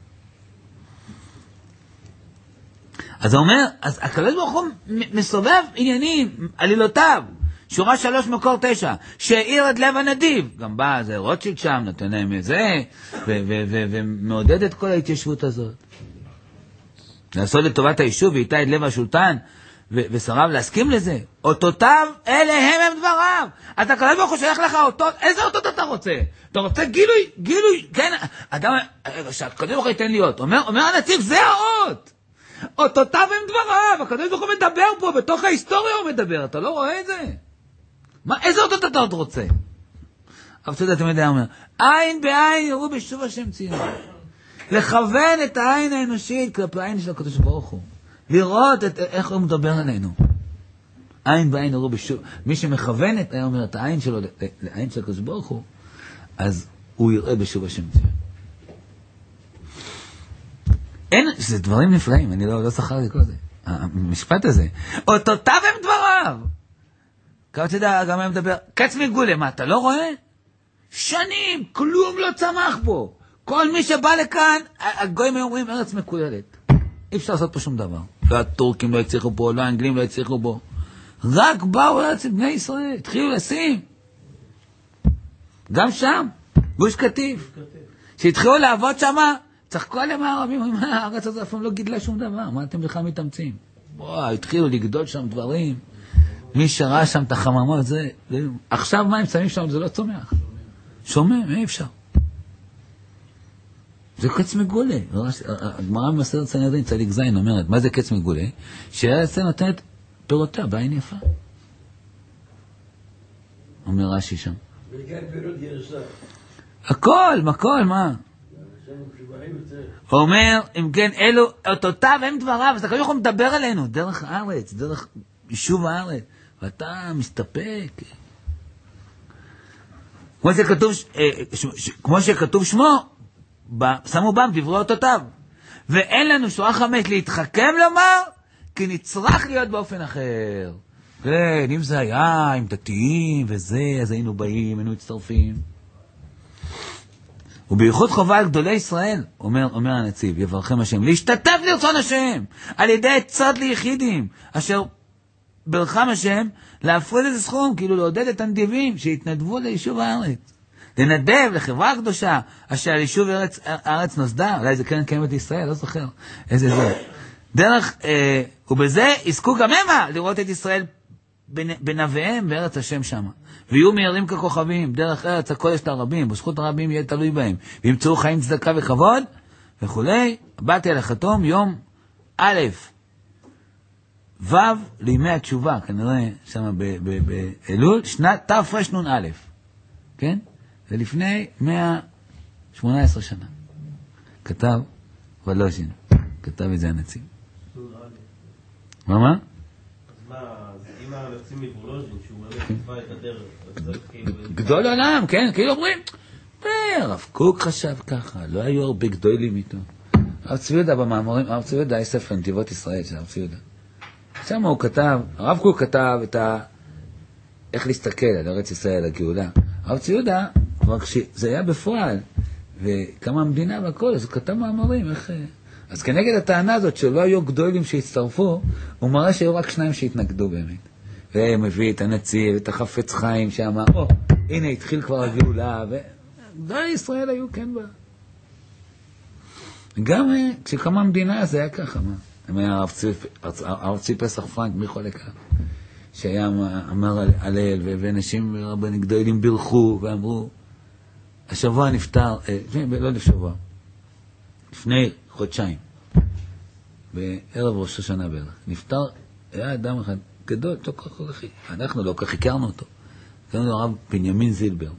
S1: אז הוא אומר, אז הקדוש ברוך הוא מסובב עניינים, עלילותיו, שורה שלוש מקור תשע, שהאיר את לב הנדיב, גם בא זה רוטשילד שם, נותן להם את זה, ומעודד את כל ההתיישבות הזאת. לעשות לטובת היישוב, ואיתה את לב השולטן, ושרב להסכים לזה. אותותיו, אלה הם הם דבריו. אתה הקדוש ברוך הוא שלח לך אותות, איזה אותות אתה רוצה? אתה רוצה גילוי, גילוי, כן, אדם, שהקדוש ברוך הוא ייתן לי אות. אומר, אומר הנציב, זה האות. אותותיו הם דבריו, הקדוש ברוך הוא מדבר פה, בתוך ההיסטוריה הוא מדבר, אתה לא רואה את זה? מה, איזה אותות אתה עוד רוצה? אבל אתה יודע, אתה יודע, אומר, עין בעין יראו בשוב השם ציון. לכוון את העין האנושית כלפי העין של הקדוש ברוך הוא. לראות את, איך הוא מדבר עלינו. עין בעין יראו בשוב. מי שמכוונת, היה אומר, את העין שלו, לעין של הקדוש ברוך הוא, אז הוא יראה בשוב השם ציון. אין, זה דברים נפלאים, אני לא, לא זכר לי כל זה. המשפט הזה. אותותיו הם דבריו. כמה אתה יודע, גם הם מדבר, קץ מגולה, מה, אתה לא רואה? שנים, כלום לא צמח פה. כל מי שבא לכאן, הגויים אומרים, ארץ מקוילת. אי אפשר לעשות פה שום דבר. לא הטורקים לא הצליחו פה, לא האנגלים לא הצליחו פה. רק באו ארץ בני ישראל, התחילו לשים. גם שם, גוש קטיף. שהתחילו לעבוד שמה, צחקו עליהם הערבים, אומרים, הארץ הזאת אפילו לא גידלה שום דבר, מה אתם בכלל מתאמצים? בוא, התחילו לגדול שם דברים, מי שראה שם את החממות, זה, זה, עכשיו מה הם שמים שם, זה לא צומח. שומם, אי אפשר. זה קץ מגולה. הגמרא במסכת סנהדרין צדיק זין אומרת, מה זה קץ מגולה? שהארץ נותנת פירותיה בעין יפה. אומר רש"י שם.
S2: וכן פירות ירשה.
S1: הכל, הכל, מה? הוא אומר, אם כן, אלו, אותותיו הם דבריו, אז הקדוש ברוך הוא מדבר עלינו, דרך הארץ, דרך יישוב הארץ, ואתה מסתפק. כמו שכתוב, כמו שכתוב שמו, שמו בם דברי אותותיו. ואין לנו שורה חמש להתחכם לומר, כי נצטרך להיות באופן אחר. כן, אם זה היה עם דתיים וזה, אז היינו באים, היינו מצטרפים. ובייחוד חובה על גדולי ישראל, אומר, אומר הנציב, יברכם השם, להשתתף לרצון השם, על ידי עצות ליחידים, אשר ברכם השם, להפריד איזה סכום, כאילו לעודד את הנדיבים, שהתנדבו ליישוב הארץ. לנדב לחברה הקדושה, אשר על יישוב הארץ, הארץ נוסדה, אולי זה קרן קיימת ישראל, לא זוכר, איזה זה. דרך, אה, ובזה עסקו גם המה, לראות את ישראל בנביהם בארץ השם שמה. ויהיו מהירים ככוכבים, דרך ארץ הקודש לרבים, בזכות הרבים יהיה תלוי בהם, וימצאו חיים צדקה וכבוד, וכולי. באתי על החתום יום א', ו' לימי התשובה, כנראה שמה באלול, שנת תרנ"א, כן? זה לפני מאה ושמונה עשרה שנה. כתב ולוז'ין, כתב את זה הנציב. מה מה?
S2: אם הנציב מוולוז'ין, שהוא באמת כתבה את הדרך,
S1: גדול עולם, כן, כאילו אומרים, הרב קוק חשב ככה, לא היו הרבה גדולים איתו. הרב צבי יהודה במאמרים, הרב צבי יהודה יש ספר נתיבות ישראל של הרב צבי יהודה. שם הוא כתב, הרב קוק כתב את ה... איך להסתכל על ארץ ישראל, הגאולה. הרב צבי יהודה, כבר כשזה היה בפועל, וכמה המדינה והכל, אז הוא כתב מאמרים, איך... אז כנגד הטענה הזאת שלא היו גדולים שהצטרפו, הוא מראה שהיו רק שניים שהתנגדו באמת. והם מביא את הנציב, את החפץ חיים שאמר, או, הנה התחיל כבר הגאולה, וגדולי ישראל היו כן בה. גם כשקמה המדינה זה היה ככה, מה? הם היה הרב צבי פסח פרנק, מי חולק כך? שהיה אמר הלל, ואנשים רבנים גדולים בירכו ואמרו, השבוע נפטר, לא לשבוע, לפני חודשיים, בערב ראש השנה בערך, נפטר, היה אדם אחד גדול, אנחנו לא כך הכרנו אותו, הכרנו לו הרב בנימין זילבר,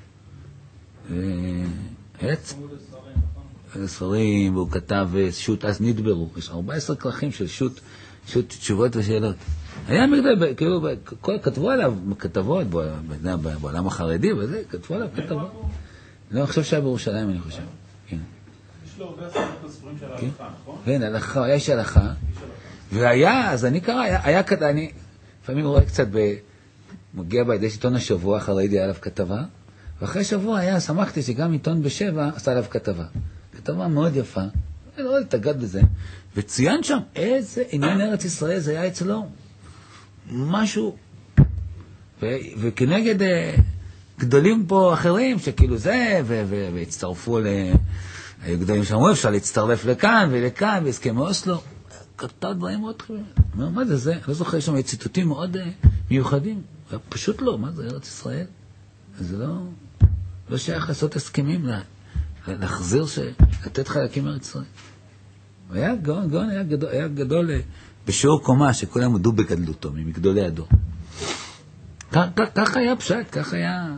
S1: עץ, ספרים, והוא כתב שו"ת אז נדברו, יש ארבעה עשר כרכים של שו"ת, פשוט תשובות ושאלות. היה מגדל, כאילו, כתבו עליו כתבות בעולם החרדי וזה, כתבו עליו כתבות. לא, אני חושב שהיה בירושלים, אני חושב. כן.
S5: יש לו הרבה עשרות הספרים של ההלכה, נכון?
S1: כן, הלכה, יש הלכה. והיה, אז אני קרא, היה כתבה, אני לפעמים רואה קצת, מגיע בידי עיתון השבוע, חרדי עליו כתבה, ואחרי שבוע היה, שמחתי שגם עיתון בשבע עשה עליו כתבה. כתבה מאוד יפה, אני לא להתאגד בזה, וציין שם איזה עניין ארץ ישראל זה היה אצלו. משהו, ו- וכנגד uh, גדולים פה אחרים, שכאילו זה, ו- ו- והצטרפו ל... היו גדולים שאמרו, אפשר להצטרף לכאן ולכאן, והסכמי אוסלו. כתב דברים מאוד חברים. אומר, מה זה זה? אני לא זוכר, יש שם ציטוטים מאוד uh, מיוחדים. פשוט לא, מה זה ארץ ישראל? זה לא, לא שייך לעשות הסכמים, לה, להחזיר, ש... לתת חלקים מארץ ישראל. היה גאון, גאון היה גדול, היה גדול בשיעור קומה, שכולם הודו בגדלותו, ממגדולי הדור. כך היה פשט, כך היה...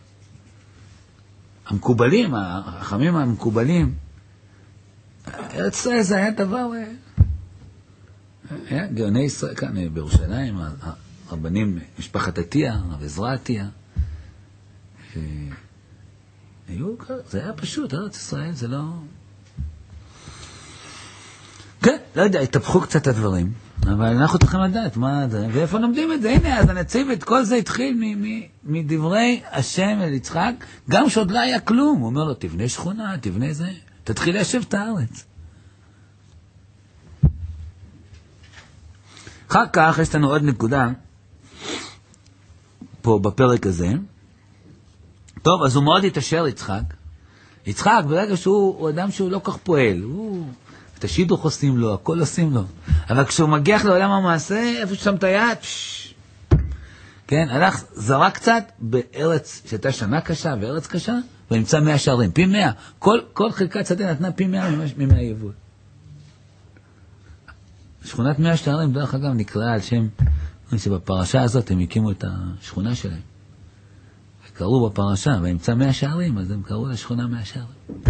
S1: המקובלים, החכמים המקובלים, ארץ ישראל זה היה דבר... היה גאוני ישראל, כאן בירושלים, הרבנים, משפחת עטיה, רב עזרא עטיה, היו, זה היה פשוט, ארץ ישראל זה לא... כן, לא יודע, התהפכו קצת הדברים, אבל אנחנו צריכים לדעת מה זה, ואיפה לומדים את זה. הנה, אז הנציב, את כל זה התחיל מ- מ- מדברי השם אל יצחק, גם שעוד לא היה כלום. הוא אומר לו, תבנה שכונה, תבנה זה, תתחיל ליישב את הארץ. אחר כך יש לנו עוד נקודה, פה בפרק הזה. טוב, אז הוא מאוד התאשר יצחק. יצחק, ברגע שהוא הוא אדם שהוא לא כך פועל, הוא... את השידוך עושים לו, הכל עושים לו. אבל כשהוא מגיח לעולם המעשה, איפה ששם את היד, פשש. כן, הלך, זרה קצת בארץ שהייתה שנה קשה וארץ קשה, ונמצא מאה שערים, פי מאה. כל, כל חלקת שדה נתנה פי מאה ממאה יבול. שכונת מאה שערים, דרך אגב, נקראה על שם, שבפרשה הזאת הם הקימו את השכונה שלהם. קראו בפרשה, והמצא מאה שערים, אז הם קראו לשכונה מאה שערים.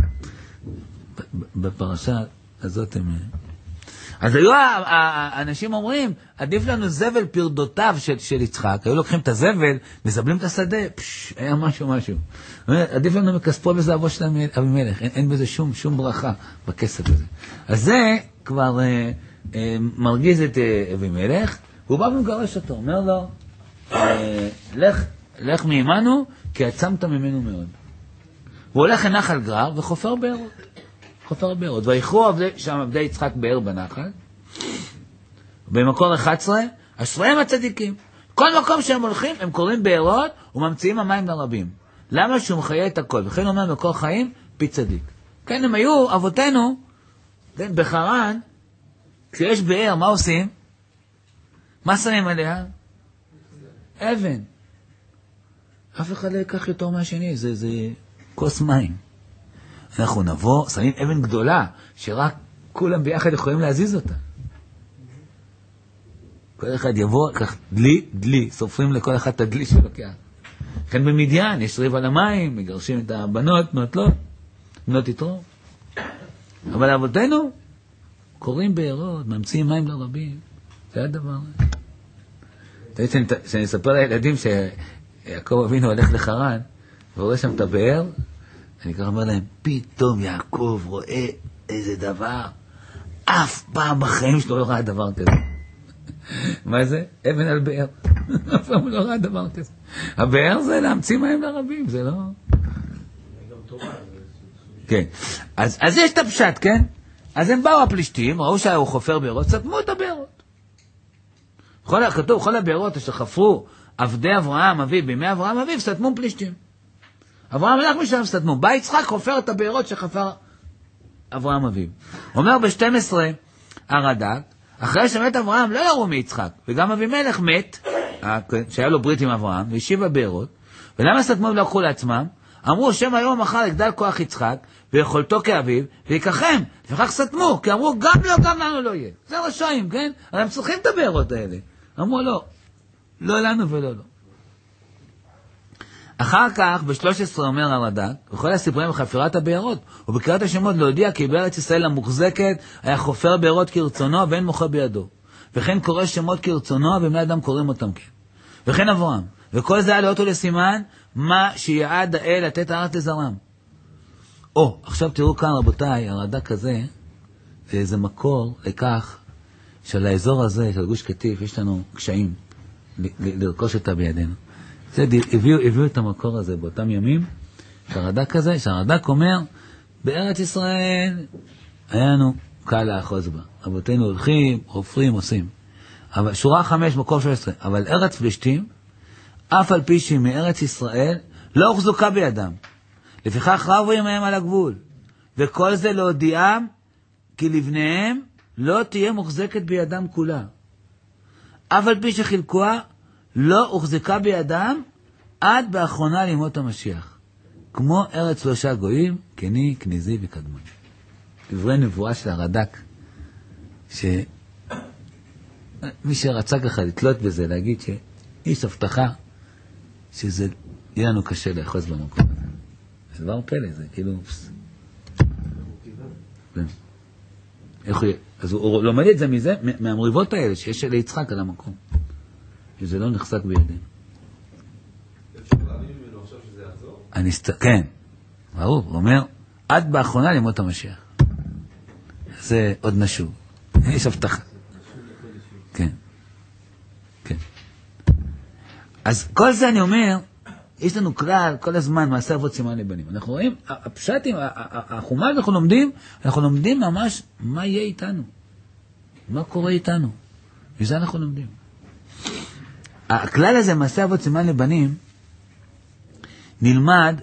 S1: בפרשה הזאת הם... אז היו האנשים אומרים, עדיף לנו זבל פרדותיו של, של יצחק, היו לוקחים את הזבל, מזבלים את השדה, פש, היה משהו משהו. עדיף לנו מכספו בזהבו של אבימלך, אין, אין בזה שום, שום ברכה בכסף הזה. אז זה כבר אה, אה, מרגיז את אה, אבימלך, והוא בא ומגרש אותו, אומר לו, אה, לך, לך מימנו, כי עצמת ממנו מאוד. הוא הולך לנחל גרר וחופר בארות. חופר בארות. ויחרו עבדי, שם עבדי יצחק באר בנחל. במקור אחת עשרה, אשריהם הצדיקים. כל מקום שהם הולכים, הם קוראים בארות וממציאים המים לרבים. למה שהוא מחיה את הכל? וכן אומר מקור חיים, פי צדיק. כן, הם היו, אבותינו, בחרן, כשיש באר, מה עושים? מה שמים עליה? אבן. אף אחד לא יקח יותר מהשני, זה, זה כוס מים. אנחנו נבוא, שמים אבן גדולה, שרק כולם ביחד יכולים להזיז אותה. כל אחד יבוא, כך דלי, דלי, סופרים לכל אחד את הדלי שלוקח. לכן במדיין, יש ריב על המים, מגרשים את הבנות, נוטלות, בנות יתרו. אבל אבותינו, קוראים בארות, ממציאים מים לרבים. זה הדבר. שאני אספר לילדים שיעקב אבינו הולך לחרן, ורואה שם את הבאר, אני ככה אומר להם, פתאום יעקב רואה איזה דבר, אף פעם בחיים שלו לא ראה דבר כזה. מה זה? אבן על באר. אף פעם לא ראה דבר כזה. הבאר זה להמציא מים לרבים, זה לא... כן. אז, אז יש את הפשט, כן? אז הם באו הפלישתים, ראו שהוא חופר בארות, סתמו את הבארות. כתוב, כל הבארות שחפרו עבדי אברהם אביו, בימי אברהם אביו, סתמו פלישתים. אברהם הלך משם, סתמו. בא יצחק, חופר את הבארות שחפר אברהם אביו. אומר ב-שתים עשרה הרד"ק, אחרי שמת אברהם לא יראו מיצחק, וגם אבימלך מת, שהיה לו ברית עם אברהם, והשיב הבארות, ולמה סתמו ולא לקחו לעצמם? אמרו, שם היום מחר יגדל כוח יצחק, ויכולתו כאביו, ויקחם, וכך סתמו, כי אמרו, גם לא, גם לנו לא יהיה. זה רשעים, כן? אבל הם צריכים את הבארות האלה. אמרו, לא, לא לנו ולא לא. אחר כך, ב-שלוש עשרה אומר הרד"ק, וכל הסיפורים בחפירת הבארות, ובקריאת השמות להודיע כי בארץ ישראל המוחזקת היה חופר בארות כרצונו ואין מוכר בידו. וכן קורא שמות כרצונו, ובני אדם קוראים אותם כן. וכן אברהם. וכל זה היה לאות לסימן, מה שיעד האל לתת הארץ לזרם. או, עכשיו תראו כאן רבותיי, הרד"ק הזה, זה איזה מקור לכך, של האזור הזה, של גוש קטיף, יש לנו קשיים ל- ל- לרכוש אותה בידינו. זה, הביאו, הביאו את המקור הזה באותם ימים, שהרד"ק הזה, שהרד"ק אומר, בארץ ישראל, היה לנו קל לאחוז בה. רבותינו הולכים, חופרים, עושים. אבל, שורה חמש, מקור שלוש עשרה, אבל ארץ פלישתים, אף על פי שהיא מארץ ישראל, לא הוחזקה בידם. לפיכך רבו עמהם על הגבול. וכל זה להודיעם, כי לבניהם לא תהיה מוחזקת בידם כולה. אף על פי שחילקוה, לא הוחזקה בידם, עד באחרונה לימות המשיח. כמו ארץ שלושה גויים, כני, כניזי וקדמון. דברי נבואה של הרד"ק, שמי שרצה ככה לתלות בזה, להגיד שיש הבטחה, שזה יהיה לנו קשה לאחוז במקום הזה. זה דבר פלא, זה כאילו... איך הוא... אז הוא לומד את זה מזה, מהמריבות האלה שיש ליצחק על המקום. שזה לא נחזק בידינו.
S6: אפשר להבין ממנו עכשיו שזה יחזור?
S1: אני סת... כן, ברור, הוא אומר, עד באחרונה לימות המשיח. זה עוד נשוב. יש הבטחה. כן. כן. אז כל זה אני אומר, יש לנו כלל כל הזמן מעשה אבות סימן לבנים. אנחנו רואים, הפשטים, החומה שאנחנו לומדים, אנחנו לומדים ממש מה יהיה איתנו. מה קורה איתנו. וזה אנחנו לומדים. הכלל הזה, מעשה אבות סימן לבנים, נלמד,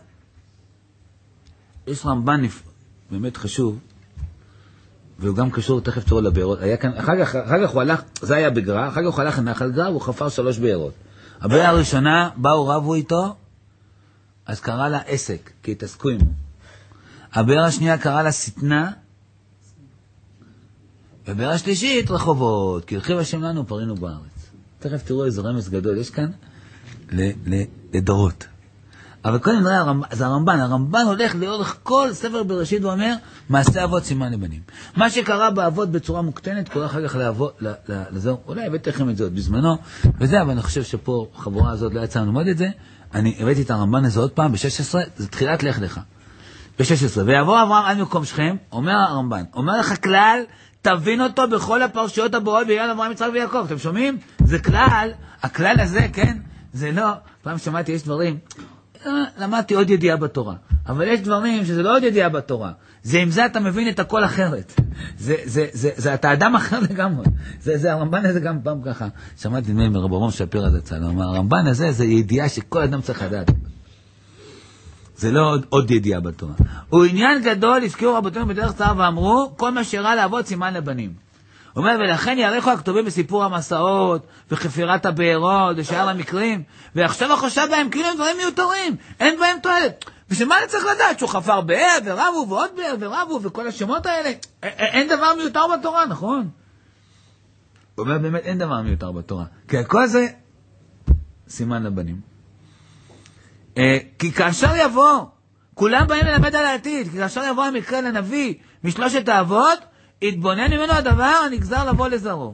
S1: יש רמב"ן באמת חשוב, והוא גם קשור, תכף תראו לבארות, היה כאן, אחר כך, אחר כך הוא הלך, זה היה בגרר, אחר כך הוא הלך לנחל גרר, והוא חפר שלוש בארות. הבאר הראשונה, באו רבו איתו, אז קרא לה עסק, כי התעסקו עמו. הבאר השנייה קרא לה סתנה, והבאר השלישית רחובות, כי הרחיב השם לנו פרינו בארץ. תכף תראו איזה רמז גדול, יש כאן ל- ל- לדורות. אבל קודם נראה, הרמב, זה הרמב"ן, הרמב"ן הולך לאורך כל ספר בראשית ואומר, מעשה אבות סימן לבנים. מה שקרה באבות בצורה מוקטנת, קורה אחר כך לאבות, לזהו, אולי הבאתי לכם את זה עוד בזמנו, וזה, אבל אני חושב שפה, חבורה הזאת לא יצא ללמוד את זה, אני הבאתי את הרמב"ן הזה עוד פעם, ב-שש עשרה, זה תחילת לך לך. ב-שש עשרה, ויבוא אברהם על מקום שכם, אומר הרמב"ן, אומר לך כלל, תבין אותו בכל הפרשיות הבאות בעניין אברהם, יצחק ויעקב, אתם שומעים? זה כלל, הכלל הזה, כן? זה לא, פעם שמעתי, יש דברים, למדתי עוד ידיעה בתורה, אבל יש דברים שזה לא עוד ידיעה בתורה, זה עם זה אתה מבין את הכל אחרת, זה, זה, זה, זה אתה אדם אחר לגמרי, זה, זה הרמב"ן הזה גם פעם ככה, שמעתי נדמה מרב אברהם שפירא זצ"ל, הוא אמר, הרמב"ן הזה זה ידיעה שכל אדם צריך לדעת, זה לא עוד, עוד ידיעה בתורה, הוא עניין גדול, הזכירו רבותינו בדרך צער ואמרו, כל מה שאירע לאבות סימן לבנים. הוא אומר, ולכן יערכו הכתובים בסיפור המסעות, וחפירת הבארות, ושאר המקרים, ועכשיו החושב בהם כאילו הם דברים מיותרים, אין בהם תועלת. ושמה אני צריך לדעת? שהוא חפר באר, ורבו, ועוד באר, ורבו, וכל השמות האלה, אין דבר מיותר בתורה, נכון? הוא אומר, באמת אין דבר מיותר בתורה. כי הכל זה סימן לבנים. כי כאשר יבוא, כולם באים ללמד על העתיד, כי כאשר יבוא המקרה לנביא משלושת האבות, התבונן ממנו הדבר הנגזר לבוא לזרו.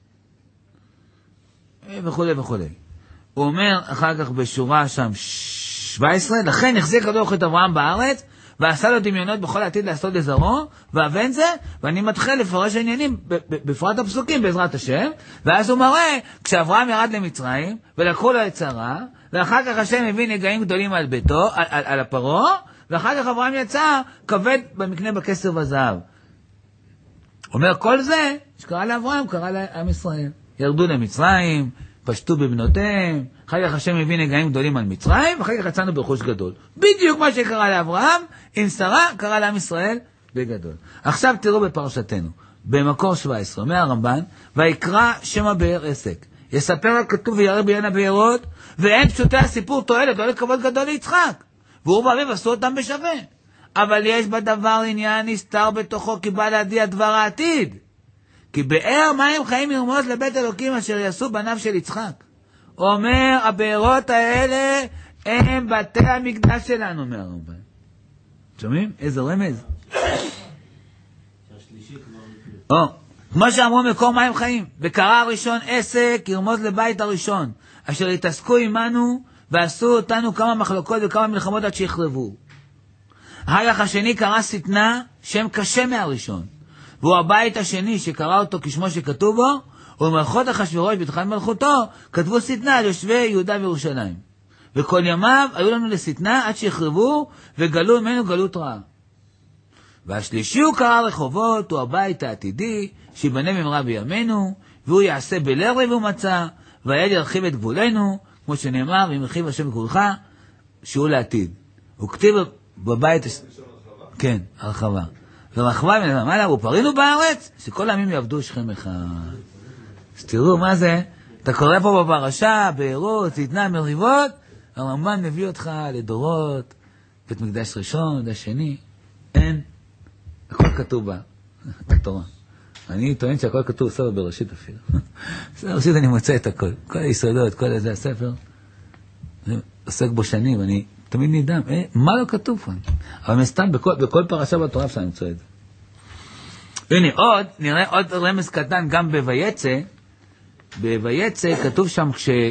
S1: וכו' וכו'. הוא אומר אחר כך בשורה שם שבע עשרה, לכן החזיק הקדוש את אברהם בארץ, ועשה לו דמיונות בכל העתיד לעשות לזרו, ואבן זה, ואני מתחיל לפרש העניינים בפרט הפסוקים בעזרת השם, ואז הוא מראה, כשאברהם ירד למצרים, ולקחו לו את שרה, ואחר כך השם הביא נגעים גדולים על ביתו, על, על, על הפרו, ואחר כך אברהם יצא כבד במקנה בכסף והזהב. אומר כל זה, שקרא לאברהם, קרא לעם ישראל. ירדו למצרים, פשטו בבנותיהם, אחר כך השם הביא נגעים גדולים על מצרים, ואחר כך יצאנו ברכוש גדול. בדיוק מה שקרא לאברהם, עם שרה, קרא לעם ישראל בגדול. עכשיו תראו בפרשתנו, במקור שבע עשרה, אומר הרמב"ן, ויקרא שם הבאר עסק. יספר הכתוב ויראה בעין הבארות, ואין פשוטי הסיפור תועלת, תועלת כבוד גדול ליצחק. והוא באביב עשו אותם בשווה. אבל יש בדבר עניין נסתר בתוכו, כי בא להדיע דבר העתיד. כי באר מים חיים ירמוז לבית אלוקים אשר יעשו בניו של יצחק. אומר, הבארות האלה הם בתי המקדש שלנו, אומר הרמב"ן. שומעים? איזה רמז?
S2: השלישי כבר...
S1: או, כמו שאמרו מקור מים חיים, וקרא הראשון עסק ירמוז לבית הראשון, אשר התעסקו עמנו ועשו אותנו כמה מחלוקות וכמה מלחמות עד שיחרבו. ההלך השני קרא שטנה, שם קשה מהראשון, והוא הבית השני שקרא אותו כשמו שכתוב בו, ובמלכות אחשוורוש בתחילת מלכותו כתבו שטנה על יושבי יהודה וירושלים. וכל ימיו היו לנו לשטנה עד שיחרבו וגלו ממנו גלות רעה. והשלישי הוא קרא רחובות, הוא הבית העתידי שיבנה במהרה בימינו, והוא יעשה בליל רב ומצה, והיד ירחיב את גבולנו, כמו שנאמר, ואם ירחיב השם גבולך, שהוא לעתיד. הוא כתיב בבית... כן, הרחבה. ורחבה מלמעלה, ופרינו בארץ, שכל העמים יעבדו שכם אחד. אז תראו מה זה, אתה קורא פה בפרשה, בעירות, שטנה, מריבות, הרמב"ן מביא אותך לדורות, בית מקדש ראשון, מקדש שני, אין, הכל כתוב בה, בתורה. אני טוען שהכל כתוב ספר בראשית אפילו. ספר בראשית אני מוצא את הכל, כל היסודות, כל איזה הספר, עוסק בו שנים, אני תמיד נדהם, אה, מה לא כתוב פה? אבל מסתם בכל, בכל פרשה בתורה אפשר למצוא את זה. הנה עוד, נראה עוד רמז קטן גם בויצא, בויצא כתוב שם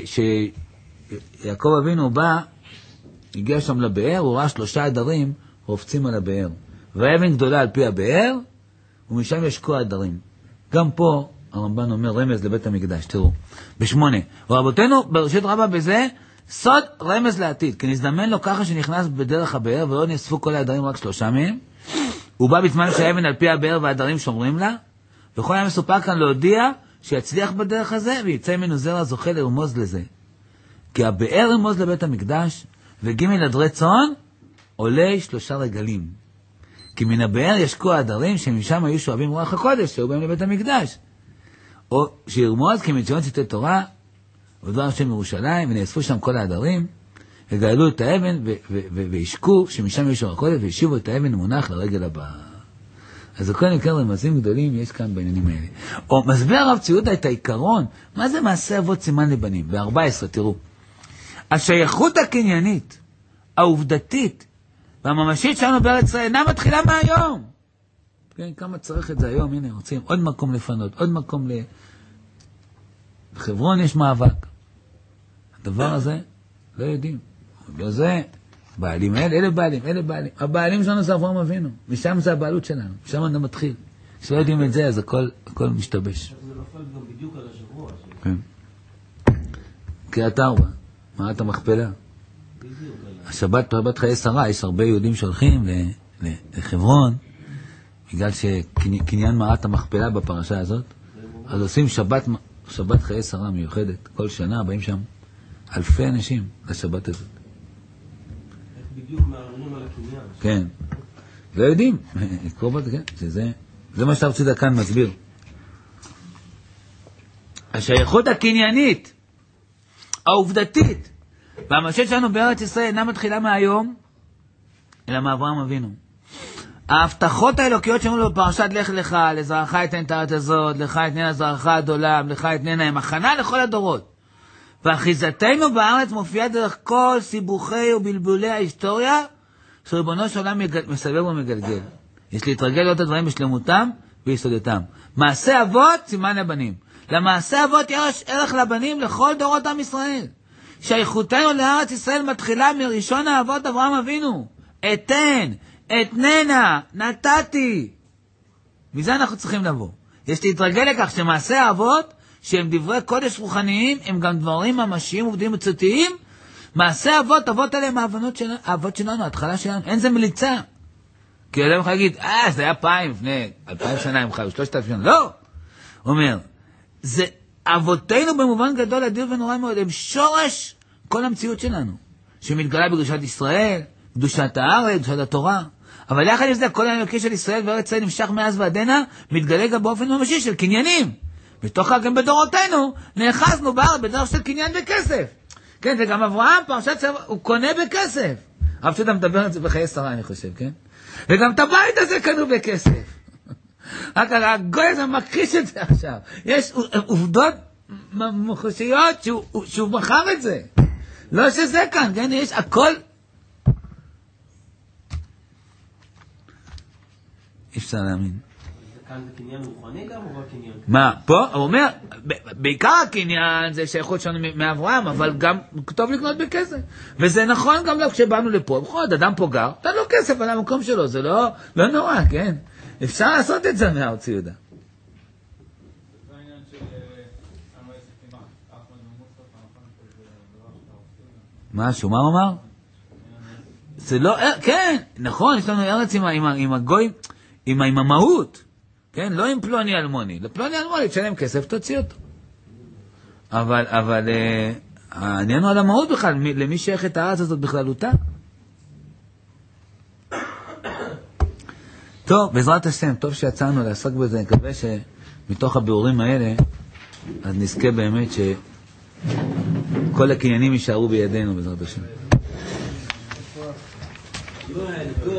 S1: כשיעקב אבינו בא, הגיע שם לבאר, הוא ראה שלושה עדרים רופצים על הבאר. ואבן גדולה על פי הבאר, ומשם ישקו עדרים. גם פה הרמב"ן אומר רמז לבית המקדש, תראו. בשמונה. ורבותינו בראשית רבה בזה, סוד רמז לעתיד, כי נזדמן לו ככה שנכנס בדרך הבאר, ולא נאספו כל העדרים רק שלושה מהם. הוא בא בזמן שהאבן על פי הבאר והעדרים שומרים לה, וכל היה מסופר כאן להודיע שיצליח בדרך הזה, ויצא ממנו זרע זוכה לרמוז לזה. כי הבאר רמוז לבית המקדש, וגימל עדרי צאן, עולה שלושה רגלים. כי מן הבאר ישקו העדרים, שמשם היו שואבים רוח הקודש, שהיו בהם לבית המקדש. או שירמוז, כי מציון ציטי תורה, ודבר השם ירושלים, ונאספו שם כל העדרים, וגאלו את האבן, וישקו, שמשם היו שואב הקודש, וישיבו את האבן מונח לרגל הבאה. אז הכל נקרא רמזים גדולים יש כאן בעניינים האלה. או מסביר הרב ציודה את העיקרון, מה זה מעשה אבות סימן לבנים? ב-ארבע עשרה, תראו. השייכות הקניינית, העובדתית, והממשית שלנו בארץ ישראל, אינה מתחילה מהיום. כן, כמה צריך את זה היום, הנה, רוצים עוד מקום לפנות, עוד מקום ל... בחברון יש מאבק. הדבר הזה, לא יודעים. בגלל זה, בעלים האלה, אלה בעלים, אלה בעלים. הבעלים שלנו זה אברהם אבינו. משם זה הבעלות שלנו. משם אני מתחיל. כשלא יודעים את זה, אז הכל, הכל משתבש.
S2: זה נופל גם בדיוק על השבוע.
S5: כן.
S1: קריאת ארבע, מערת המכפלה. השבת, שבת חיי שרה, יש הרבה יהודים שהולכים לחברון, בגלל שקניין מערת המכפלה בפרשה הזאת, אז עושים שבת, שבת חיי שרה מיוחדת. כל שנה באים שם אלפי אנשים לשבת הזאת.
S2: בדיוק מערערים על הקניין.
S1: כן. לא יודעים. קרובות, כן. שזה, זה מה שאתה רוצה כאן מסביר. השייכות הקניינית, העובדתית, והמשית שלנו בארץ ישראל אינה מתחילה מהיום, אלא מאברהם אבינו. ההבטחות האלוקיות שאומרים לו בפרשת לך לך, לזרעך אתן את הארץ הזאת, לך אתננה זרעך עד עולם, לך אתננה הם הכנה לכל הדורות. ואחיזתנו בארץ מופיעה דרך כל סיבוכי ובלבולי ההיסטוריה, שריבונו של עולם מסבב ומגלגל. יש להתרגל לראות את הדברים בשלמותם ויסודתם. מעשה אבות סימן לבנים. למעשה אבות יש ערך לבנים לכל דורות עם ישראל. שייכותנו לארץ ישראל מתחילה מראשון האבות אברהם אבינו. אתן, אתננה, נתתי. מזה אנחנו צריכים לבוא. יש להתרגל לכך שמעשה האבות, שהם דברי קודש רוחניים, הם גם דברים ממשיים עובדים מצאותיים. מעשה אבות, אבות עליהם האבנות שלנו, האבות שלנו, ההתחלה שלנו, אין זה מליצה. כי אדם יכול להגיד, אה, זה היה פעם, לפני אלפיים שנה הם חיו, שלושת אלפים שנה. לא! הוא אומר, זה אבותינו במובן גדול, אדיר ונורא מאוד, הם שורש כל המציאות שלנו, שמתגלה בקדושת ישראל, קדושת הארץ, קדושת התורה. אבל יחד עם זה, כל האלוקי של ישראל וארץ ישראל נמשך מאז ועדנה, מתגלה גם באופן ממשי של קניינים. בתוך גם בדורותינו, נאחזנו בארץ בדרך של קניין בכסף. כן, וגם אברהם, פרשת סבא, הוא קונה בכסף. אבל שאתה מדבר על זה בחיי שרה, אני חושב, כן? וגם את הבית הזה קנו בכסף. רק הגוי הזה מכחיש את זה עכשיו. יש עובדות מוחשיות שהוא, שהוא בחר את זה. לא שזה כאן, כן? יש הכל. אי אפשר להאמין.
S2: כאן זה קניין רוחני גם או רק קניין?
S1: מה? פה? הוא אומר, בעיקר הקניין זה שייכות שלנו מאברהם, אבל גם טוב לקנות בכסף. וזה נכון גם לא כשבאנו לפה. בכל זאת, אדם פה גר, אתה לא כסף על המקום שלו, זה לא, לא נורא, כן? אפשר לעשות את זה מהארץ יהודה.
S4: זה העניין של אני רואה את זה אחמד ומוסטפא, נכון? זה דבר שאתה עושה.
S1: משהו, מה הוא אמר? זה לא, כן, נכון, יש לנו ארץ עם, עם, עם הגוי, עם, עם המהות, כן, לא עם פלוני אלמוני. לפלוני אלמוני תשלם כסף, תוציא אותו. אבל, אבל, אה, העניין הוא על המהות בכלל, מי, למי שייך את הארץ הזאת בכללותה. טוב, בעזרת השם, טוב שיצאנו לעסוק בזה, אני מקווה שמתוך הביאורים האלה, אז נזכה באמת שכל הקניינים יישארו בידינו בעזרת השם.